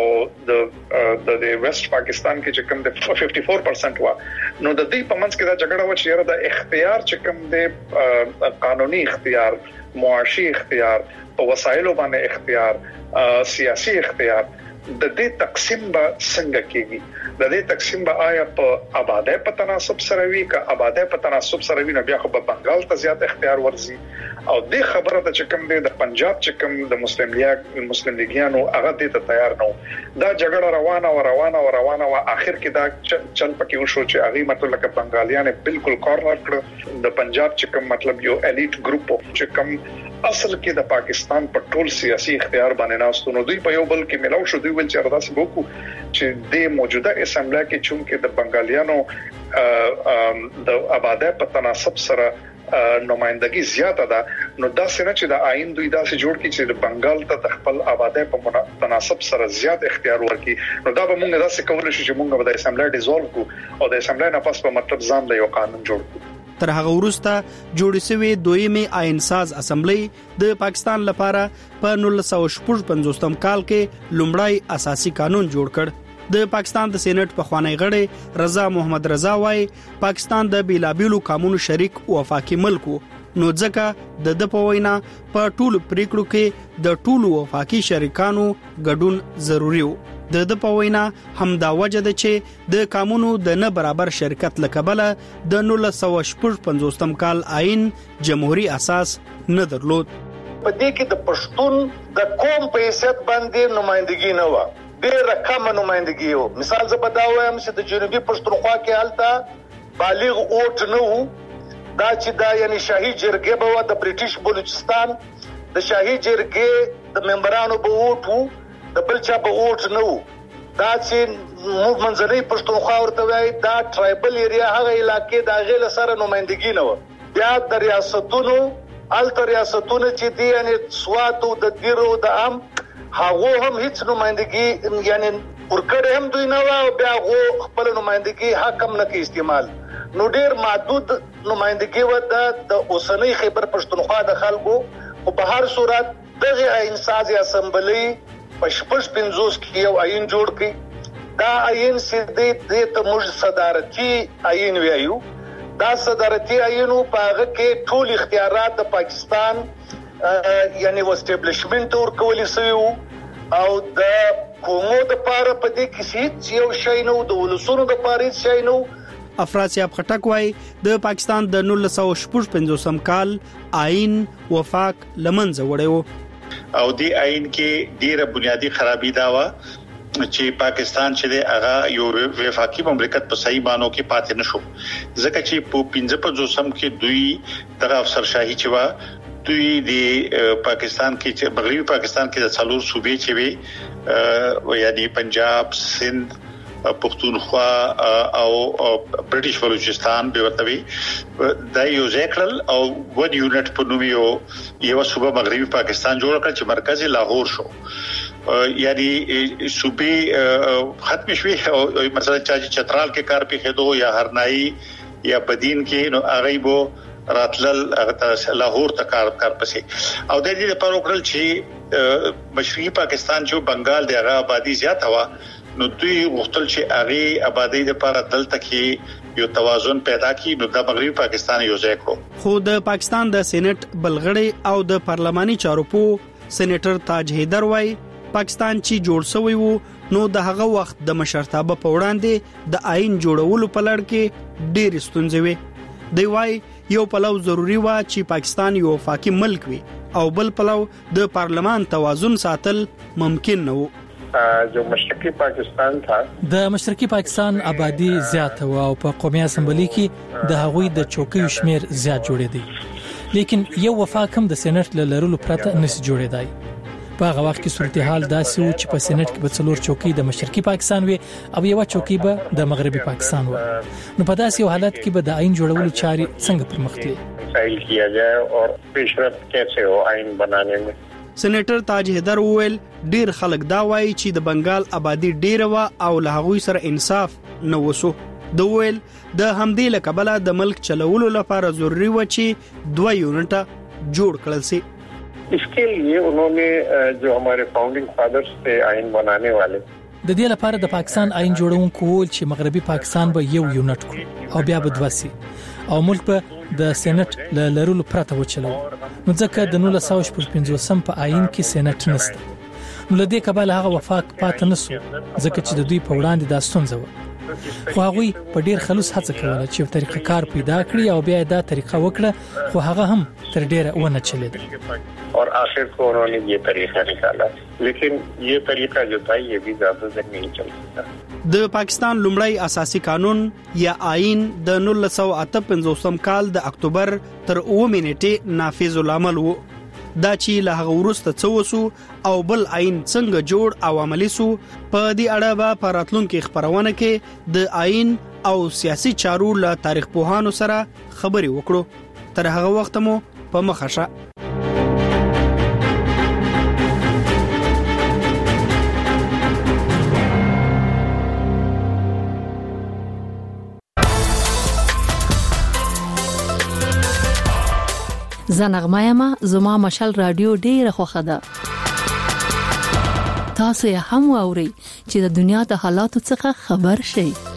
د ویسٹ پاکستان کې چې کوم د 54% وا نو د دې په منځ کې دا جګړه و چې د اختیار چې کوم د قانوني اختیار معاشي اختیار په وسایلو باندې اختیار سیاسي اختیار د دې تقسیم به څنګه کېږي د دې تقسیم به آیا په آبادی په تناسب سره وي که آبادی په تناسب سره وي نو بیا خو په بنگال ته زیات اختیار ورزي او د خبره د چې کوم د پنجاب چې کوم د مسلم لیګیانو هغه ته تیار نه دا جګړه روانه او اخر کې دا چل پکې وشو چې هغه مطلب لکه بنگالیان بالکل کارنر کړ د پنجاب چې کوم مطلب یو الیټ ګروپ چې کوم اصل کې د پاکستان په ټول سیاسي اختیار باندې ناستو نو دوی په یو بل کې ملاو شو دوی ول چې اراداسي وکړو چې د موجوده اسمبلی کې چونکه د بنگالیانو د آبادی په تناسب سره نمائندګي زیاته ده نو دا څنګه چې د آئین دوی دا سه جوړ کی چې د بنگال ته د خپل آبادی په تناسب سره زیات اختیار ورکړي نو دا به موږ دا څه کول شي چې موږ د اسمبلی ډیزولف کو او د اسمبلی نه پس په مطلب ځان د یو قانون جوړ کو. تر هغه وروسته جوړ شوی دویمه آئین ساز اسمبلی د پاکستان لپاره په 1955 کال کې لومړی اساسي قانون جوړ کړ. د پاکستان د سېنات په خوانی غړي رضا محمد رضا وايي پاکستان د بیلابیلو قانونو شریک او وفاقي ملک نو ځکه د په وینا په ټولو پریکړو کې د ټولو وفاقي شریکانو ګډون ضروری و. د په وینا همدا وجه ده چې د قانونو د نه برابر شرکت لکبله د 1955 کال آئین جمهوریت اساس نه درلود. په دې کې د پښتون د قوم په حیثیت باندې نمائندګي نه و، ډېر کم نمائندګي و. مثال زه په دا وایم چې د جنوبي پښتونخوا کې حالت بالغ ووټ نه وو، دا چې دا یعنی شاهي جرګه به د برټیش بلوچستان د شاهي جرګه د ممبرانو به ووټ وو، د بل چا په ووټ نه وو. دا چې موږ منځنۍ پښتونخوا ورته وایي دا ټرایبل ایریا هغه علاقې د غیله سره نمائندګي نه و. بیا د ریاستونو الته ریاستونه چې دي یعنی سوات او د دیرو د ام هغه هم هیڅ نمائندګي یعنی ورکړې هم دوی نه و، بیا هغه خپل نمائندګي حق هم نه کې استعمال. نو ډیر محدود نمائندګي و د اوسنۍ خیبر پښتونخوا د خلکو. او په هر صورت دغه آئین ساز اسمبلی په 55 کې یو آئین جوړ کړي. دا آئین سیدی د موږ صدارتي آئین ویایو. دا صدارتي آئینو په هغه کې ټول اختیارات د پاکستان یعنی وسټابلیشمنت ورکول شوی او د قومو د پاره په دې کې هیڅ یو شی نه، د ولسونو د پاره هیڅ شی نه. افراسیاب خټک وايي د پاکستان د 1955 کال آئین وفاق لمنځه وړیو او دی آئین کې ډیره بنیادی خرابي دا و چې پاکستان چې هغه یو وفاقي مملکت په صحیح مانو کې پاتې نشو. ځکه چې په 55 کې دوی د افسرشاهي چې و دوی د پاکستان کې چې مغربي پاکستان کې د څلور صوبې چې وي یعنی پنجاب، سند، پښتونخوا او برټیش بلوچستان به ورته د یو ځکل او ون یونټ په نوم یو صوبه مغربي پاکستان جوړ کړ چې مرکزی لاهور شو. یعنی صوبې ختم شوي او مثلا چترال کې کار پیښېدو یا هرنائی یا بدین کې نو هغه بو راتلل لاهور ته کار پسې او د دې لپاره وکړل چې مشرقي پاکستان چې بنگال د هغه آبادی زیات هوا نو دوی غوښتل چې هغه آبادی لپاره دلته کې یو توازن پیدا کړي. نو د مغربي پاکستان یو ځای کړو. خو د پاکستان د سېنات بلغړی او د پارلماني چارو په سېنیټر تاج حیدر وايي پاکستان چې جوړ شوی وو نو د هغه وخت د مشرتابه په وړاندې د آئین جوړولو په لړ کې ډېر ستونزې وي. دی وايي یو پلو ضروری و چې پاکستان یو وفاقي ملک وي او بل پلو د پارلمان توازن ساتل ممکن نه وو. جو مشرقي پاکستان تھا د مشرقي پاکستان آبادی زیات و او په قومي اسمبلی کې د هغوی د چوکۍ شمیر زیات جوړې دي، لیکن یو وفاق هم د سېنات لرلو پرته نس جوړېدای. په هغه وخت کې صورتحال داسې و چې په سېنات کې به څلور چوکۍ د مشرقي پاکستان وي او یو چوکۍ به د مغربي پاکستان و. نو په داسې حالت کې به د آئین جوړولو چاري څنګه پرمخ تللې فایل کیا جائے اور پیشرفت کیسے ہو آئین بنانے میں. سېنیټر تاج حیدر وویل ډیر خلک دا وایي چې د بنگال آبادی ډیره و او له هغوی سره انصاف نه وسو. د ویل د همدې لکبله د ملک چلولو لپاره ضروری و چې 2 یونټه جوړ کړل شي. اس کے لیے انہوں نے جو ہمارے فاؤنڈنگ فادرز تھے آئین بنانے والے د دې لپاره د پاکستان آئین جوړونکو ول چې مغربي پاکستان به یو یونټ کړي او بیا به دوسي او ملک به د سېنات لرلو پرته وچلو. نو ځکه د 1955 په آئین کې سېنات نشته. نو لدې کباله هغه وفاق پاتې نسو ځکه چې د دوی په وړاندې دا ستونزه و. خو هغه په ډیر خلوص هڅه کوله چې په طریقه کار پیدا کړي او بیا دا طریقه وکړه، خو هغه هم تر ډیره ونه چلیده. اور آخر کو انہوں نے یہ طریقہ نکالا، لیکن یہ طریقہ جو تھا یہ بھی زیادہ دیر نہیں چل سکا. د پاکستان لومړی اساسي قانون یا آئین د 1958 کال د اکتوبر تر 9 نیټه نافذ العمل وو. دا چې له هغه وروسته څه وسو او بل آئین څنګه جوړ او عملی سو په دې اړه به په راتلونکو خبرونه کې د آئین او سیاسي چارو له تاریخ پوهانو سره خبري وکړو. تر هغه وخت مو په مخه شه. زنغمایما زما مشال رادیو ډیره خوښه ده. تاسو یې هم واورئ چې د دنیا د حالاتو څخه خبر شئ.